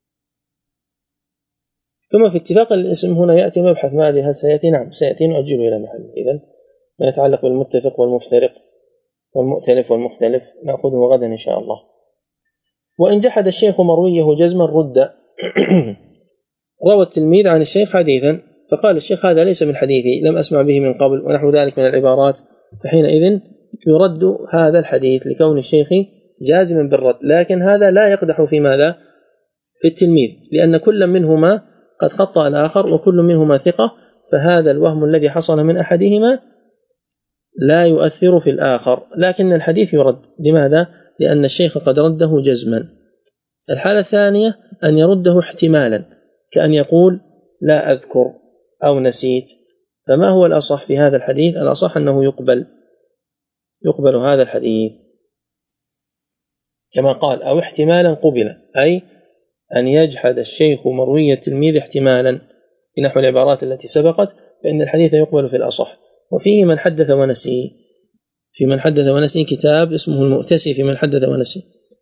ثم في اتفاق الاسم هنا يأتي مبحث ماذا سيأتي؟ نعم سيأتي نؤجله إلى محله. إذن ما يتعلق بالمتفق والمفترق والمؤتلف والمختلف نأخذه غدا إن شاء الله. وإن جحد الشيخ مرويه جزما رد. روى التلميذ عن الشيخ حديثا فقال الشيخ هذا ليس من حديثي، لم أسمع به من قبل، ونحو ذلك من العبارات، فحينئذ يرد هذا الحديث لكون الشيخ جازما بالرد. لكن هذا لا يقدح في ماذا؟ في التلميذ، لأن كل منهما قد خطأ الآخر وكل منهما ثقة، فهذا الوهم الذي حصل من أحدهما لا يؤثر في الآخر، لكن الحديث يرد. لماذا؟ لأن الشيخ قد رده جزما. الحالة الثانية أن يرده احتمالا، كأن يقول لا أذكر أو نسيت. فما هو الأصح في هذا الحديث؟ الأصح أنه يقبل هذا الحديث كما قال، أو احتمالا قبل، أي أن يجحد الشيخ مروي التلميذ احتمالا بنحو العبارات التي سبقت، فإن الحديث يقبل في الأصح. وفيه من حدث ونسي، في من حدث ونسي كتاب اسمه المؤتسي في من حدث ونسي،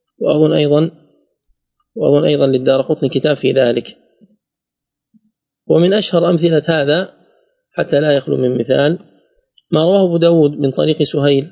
وأظن أيضا للدارقطني كتاب في ذلك. ومن أشهر أمثلة هذا حتى لا يخلو من مثال ما رواه أبو داود من طريق سهيل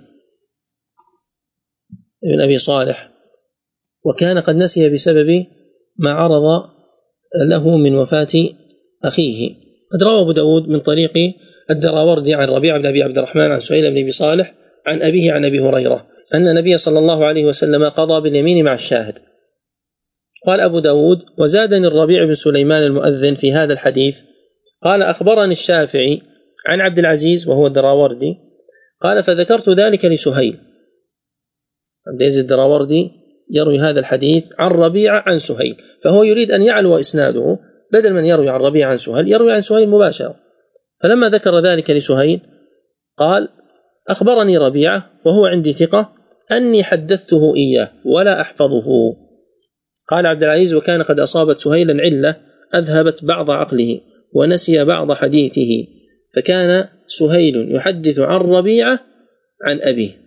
بن أبي صالح، وكان قد نسي بسبب ما عرض له من وفاة أخيه. قد روى أبو داود من طريق الدراوردي عن ربيع بن أبي عبد الرحمن عن سهيل بن أبي صالح عن أبيه عن أبي هريرة أن النبي صلى الله عليه وسلم قضى باليمين مع الشاهد. قال أبو داود وزادني الربيع بن سليمان المؤذن في هذا الحديث، قال أخبرني الشافعي عن عبد العزيز وهو الدراوردي، قال فذكرت ذلك لسهيل. عبد العزيز الدراوردي يروي هذا الحديث عن ربيع عن سهيل، فهو يريد أن يعلو إسناده، بدل من يروي عن ربيع عن سهيل يروي عن سهيل مباشرة. فلما ذكر ذلك لسهيل قال أخبرني ربيعة وهو عندي ثقة أني حدثته إياه ولا أحفظه. قال عبد العزيز وكان قد أصابت سهيلا علة أذهبت بعض عقله ونسي بعض حديثه، فكان سهيل يحدث عن ربيعة عن أبيه.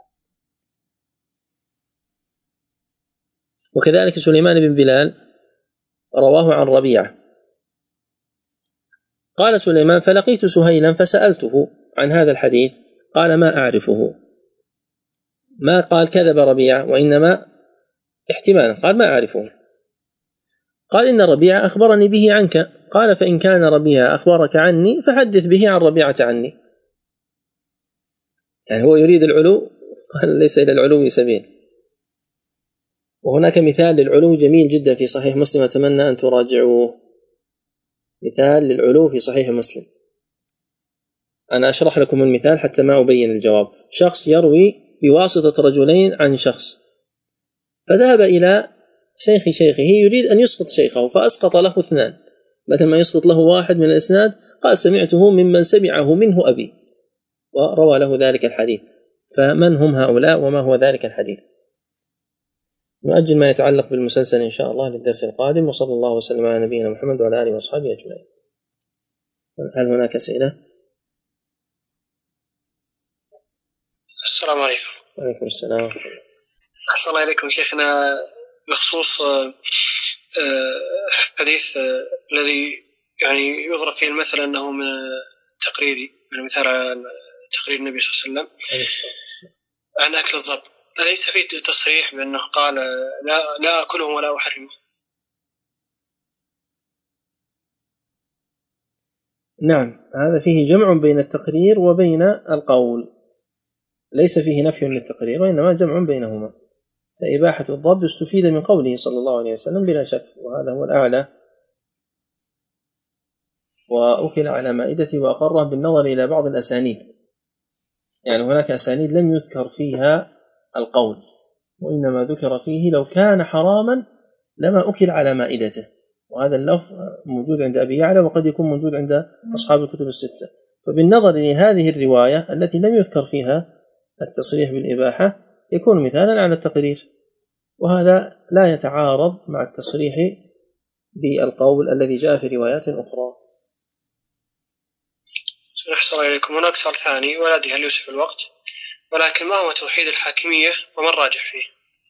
وكذلك سليمان بن بلال رواه عن ربيعة. قال سليمان: فلقيت سهيلا فسألته عن هذا الحديث قال: ما أعرفه. ما قال كذب ربيعة، وإنما احتمالا قال: ما أعرفه. قال: إن ربيعة أخبرني به عنك. قال: فإن كان ربيعة أخبرك عني فحدث به عن ربيعة عني. يعني هو يريد العلو، قال: ليس إلى العلو سبيل. وهناك مثال للعلو جميل جدا في صحيح مسلم، أتمنى أن تراجعوه. مثال للعلو في صحيح مسلم. أنا أشرح لكم المثال حتى ما أبين الجواب. شخص يروي بواسطة رجلين عن شخص، فذهب إلى شيخه يريد أن يسقط شيخه، فأسقط له اثنان بدل ما يسقط له واحد من الإسناد. قال: سمعته ممن سمعه منه أبي، وروى له ذلك الحديث. فمن هم هؤلاء وما هو ذلك الحديث؟ نؤجل ما يتعلق بالمسلسل إن شاء الله للدرس القادم. وصلى الله وسلم على نبينا محمد وعلى آله وأصحابه أجمعين. هل هناك أسئلة؟ السلام عليكم. وعليكم السلام. أحسن الله إليكم شيخنا. بخصوص حديث الذي يعني يضرب فيه المثل أنه من تقريري، المثال على تقرير النبي صلى الله عليه وسلم عن أكل الضب، أليس فيه تصريح بأنه قال لا أكلهم ولا أحرمهم؟ نعم، هذا فيه جمع بين التقرير وبين القول، ليس فيه نفي للتقرير وإنما جمع بينهما. فإباحة الضب استفيد من قوله صلى الله عليه وسلم بلا شك، وهذا هو الأعلى. وأكل على مائدته وأقره بالنظر إلى بعض الأسانيد، يعني هناك أسانيد لم يذكر فيها القول، وإنما ذكر فيه لو كان حراما لما أكل على مائدته، وهذا اللفظ موجود عند أبي يعلى وقد يكون موجود عند أصحاب الكتب الستة. فبالنظر لهذه الرواية التي لم يذكر فيها التصريح بالإباحة يكون مثالا على التقرير، وهذا لا يتعارض مع التصريح بالقول الذي جاء في روايات أخرى. أحسن إليكم. هناك سؤال ثاني ولا أدري هل يوسف الوقت، ولكن ما هو توحيد الحاكمية وما الراجح فيه؟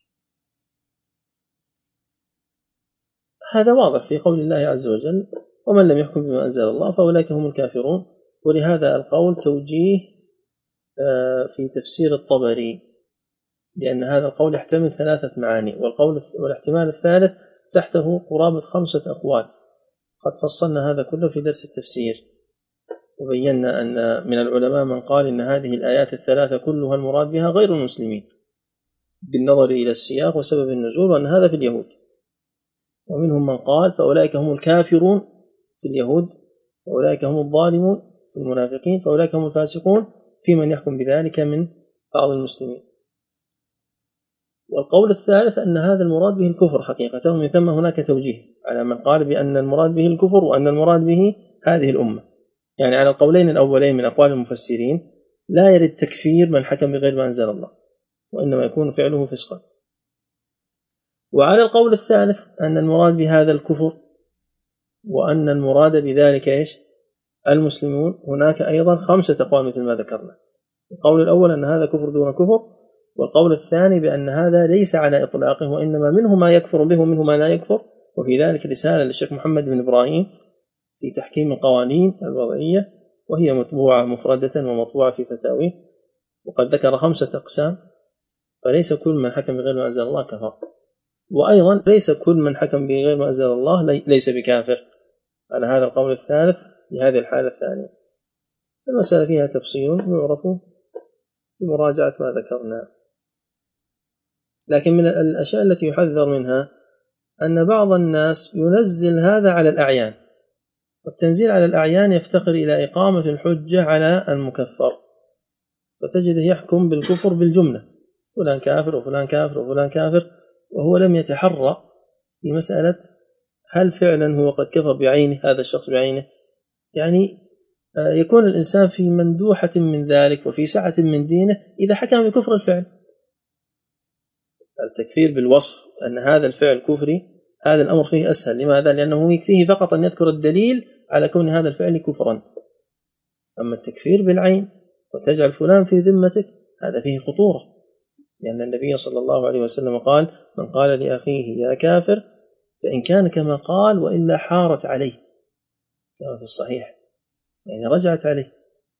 هذا واضح في قول الله عز وجل: ومن لم يحكم بما أنزل الله فأولئك هم الكافرون. ولهذا القول توجيه في تفسير الطبري، لأن هذا القول يحتمل ثلاثة معاني، والاحتمال الثالث تحته قرابة 5 أقوال. قد فصلنا هذا كله في درس التفسير، وبينا أن من العلماء من قال إن هذه الآيات الثلاثة كلها المراد بها غير المسلمين بالنظر إلى السياق وسبب النزول، وأن هذا في اليهود. ومنهم من قال فأولئك هم الكافرون في اليهود، فأولئك هم الظالمون في المنافقين، فأولئك هم الفاسقون في من يحكم بذلك من بعض المسلمين. والقول الثالث أن هذا المراد به الكفر حقيقة، ومن ثم هناك توجيه على من قال بأن المراد به الكفر وأن المراد به هذه الأمة. يعني على القولين الأولين من أقوال المفسرين لا يرد تكفير من حكم بغير ما أنزل الله، وإنما يكون فعله فسقا. وعلى القول الثالث أن المراد بهذا الكفر وأن المراد بذلك المسلمون. هناك أيضا 5 أقوال مثل ما ذكرنا. القول الأول أن هذا كفر دون كفر، والقول الثاني بأن هذا ليس على إطلاقه وإنما منه ما يكفر به ومنه ما لا يكفر. وفي ذلك رسالة للشيخ محمد بن إبراهيم في تحكيم القوانين الوضعية، وهي مطبوعة مفردة ومطبوعة في فتاويه، وقد ذكر 5 أقسام. فليس كل من حكم بغير ما أنزل الله كفر، وأيضا ليس كل من حكم بغير ما أنزل الله ليس بكافر. على هذا القول الثالث لهذه الحالة الثانية. المسألة فيها تفصيل يعرف بمراجعة ما ذكرنا. لكن من الأشياء التي يحذر منها أن بعض الناس ينزل هذا على الأعيان، والتنزيل على الأعيان يفتقر إلى إقامة الحجة على المكفر، فتجده يحكم بالكفر بالجملة: فلان كافر وفلان كافر وفلان كافر، وهو لم يتحرى في مسألة هل فعلا هو قد كفر بعينه، هذا الشخص بعينه. يعني يكون الإنسان في مندوحة من ذلك وفي سعة من دينه إذا حكم بكفر الفعل. التكفير بالوصف أن هذا الفعل كفري، هذا الأمر فيه أسهل. لماذا؟ لأنه يكفيه فقط أن يذكر الدليل على كون هذا الفعل كفرا. أما التكفير بالعين وتجعل فلان في ذمتك هذا فيه خطورة، لأن النبي صلى الله عليه وسلم قال: من قال لأخيه يا كافر فإن كان كما قال وإلا حارت عليه، كما في الصحيح، يعني رجعت عليه.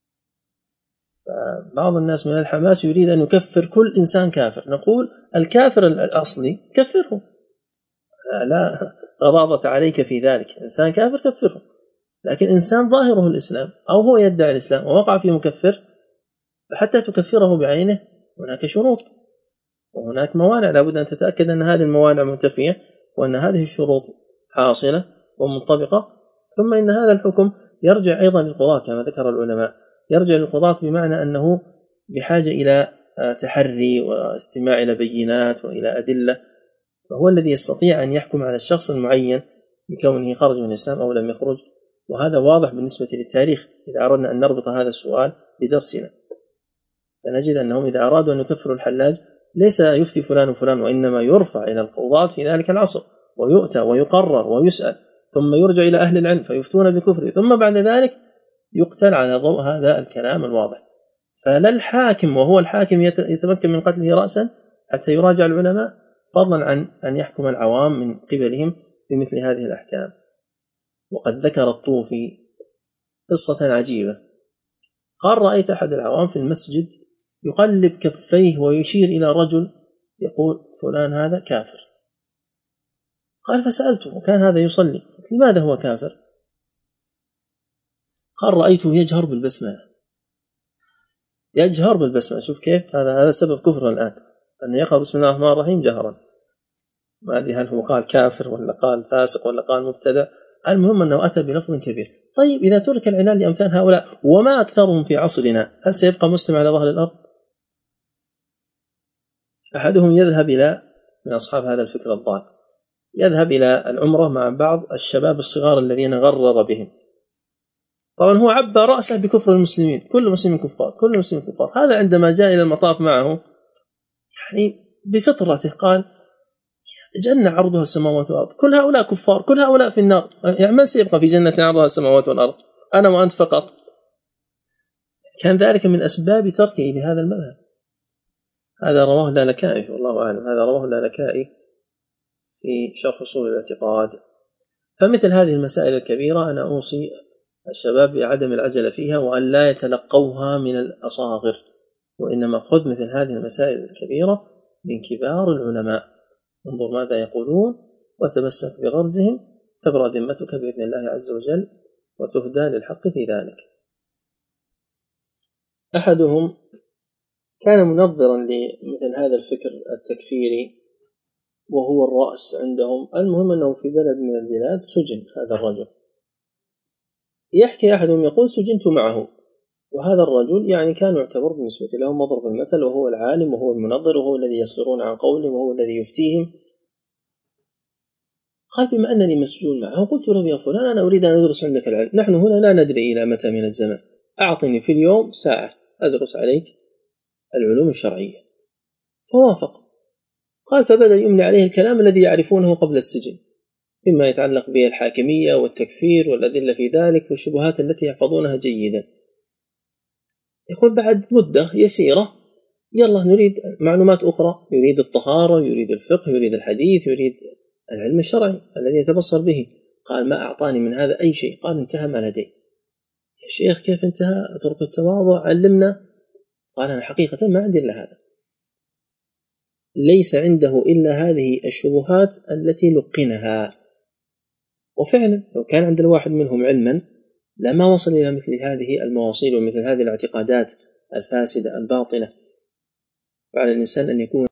فبعض الناس من الحماس يريد أن يكفر كل إنسان كافر. نقول الكافر الأصلي كفره، لا غضاضة عليك في ذلك، إنسان كافر كفره. لكن إنسان ظاهره الإسلام أو هو يدعي الإسلام ووقع في مكفر، فحتى تكفره بعينه هناك شروط وهناك موانع، لابد أن تتأكد أن هذه الموانع منتفية وأن هذه الشروط حاصلة ومنطبقة. ثم إن هذا الحكم يرجع أيضا للقضاة كما ذكر العلماء، يرجع للقضاة بمعنى أنه بحاجة إلى تحري واستماع إلى بينات وإلى أدلة، فهو الذي يستطيع أن يحكم على الشخص المعين بكونه خرج من الإسلام أو لم يخرج. وهذا واضح بالنسبة للتاريخ. إذا أردنا أن نربط هذا السؤال بدرسنا فنجد أنهم إذا أرادوا أن يكفروا الحلاج ليس يفتي فلان وفلان، وإنما يرفع إلى القضاة في ذلك العصر ويؤتى ويقرر ويسأل، ثم يرجع إلى أهل العلم فيفتون بكفره، ثم بعد ذلك يقتل على ضوء هذا الكلام الواضح. فلا الحاكم وهو الحاكم يتمكن من قتله رأسا حتى يراجع العلماء، فضلا عن أن يحكم العوام من قبلهم بمثل هذه الأحكام. وقد ذكر الطوفي قصة عجيبة، قال: رأيت أحد العوام في المسجد يقلب كفيه ويشير إلى رجل يقول: فلان هذا كافر. قال: فسألته وكان هذا يصلي، قلت: لماذا هو كافر؟ قال: رأيته يجهر بالبسملة، يجهر بالبسملة. شوف كيف هذا سبب كفر الآن، أن يقرأ بسم الله الرحمن الرحيم جهرا. ما أدري هل هو قال كافر ولا قال فاسق ولا قال مبتدع، المهم أنه أتى بلفظ كبير. طيب إذا ترك العنان لأمثال هؤلاء وما أكثرهم في عصرنا، هل سيبقى مسلم على ظهر الأرض؟ أحدهم يذهب إلى من أصحاب هذا الفكر الضال، يذهب إلى العمرة مع بعض الشباب الصغار الذين غرر بهم. طبعا هو عبى رأسه بكفر المسلمين، كل مسلم كفار، كل مسلم كفار. هذا عندما جاء إلى المطاف معه يعني بفطرته قال: جنة عرضها السماوات والأرض، كل هؤلاء كفار، كل هؤلاء في النار، يعني من سيبقى في جنة عرضها السماوات والأرض؟ أنا وأنت فقط. كان ذلك من أسباب تركه لهذا المذهب. هذا رواه اللالكائي والله أعلم، هذا رواه اللالكائي في شرح أصول الاعتقاد. فمثل هذه المسائل الكبيرة أنا أوصي الشباب بعدم العجلة فيها، وأن لا يتلقوها من الأصاغر، وإنما خذ مثل هذه المسائل الكبيرة من كبار العلماء، انظر ماذا يقولون وتمسك بغرزهم، تبرأ ذمتك بإذن الله عز وجل وتهدى للحق في ذلك. أحدهم كان منظرا لمثل هذا الفكر التكفيري وهو الرأس عندهم. المهم أنه في بلد من البلاد سجن هذا الرجل. يحكي أحدهم يقول: سجنت معه، وهذا الرجل يعني كان يعتبر بالنسبة له مضرب المثل، وهو العالم وهو المنظر وهو الذي يصدرون عن قوله وهو الذي يفتيهم. قال: بما أنني مسجون معه قلت له: يا فلان أنا أريد أن أدرس عندك العلم، نحن هنا لا ندري إلى متى من الزمن، أعطني في اليوم ساعة أدرس عليك العلوم الشرعية. فوافق. قال: فبدأ يملي عليه الكلام الذي يعرفونه قبل السجن مما يتعلق به الحاكمية والتكفير والأدلة في ذلك والشبهات التي يحفظونها جيدا. يقول: بعد مدة يسيرة يلا نريد معلومات أخرى، يريد الطهارة، يريد الفقه، يريد الحديث، يريد العلم الشرعي الذي يتبصر به. قال: ما أعطاني من هذا أي شيء. قال: انتهى ما لدي. يا شيخ كيف انتهى؟ اترك التواضع، علمنا. قال: أنا حقيقة ما عندي إلا هذا، ليس عنده إلا هذه الشبهات التي لقنها. وفعلا لو كان عند الواحد منهم علما لما وصل إلى مثل هذه المواصيل ومثل هذه الاعتقادات الفاسدة الباطلة. فعلى الإنسان أن يكون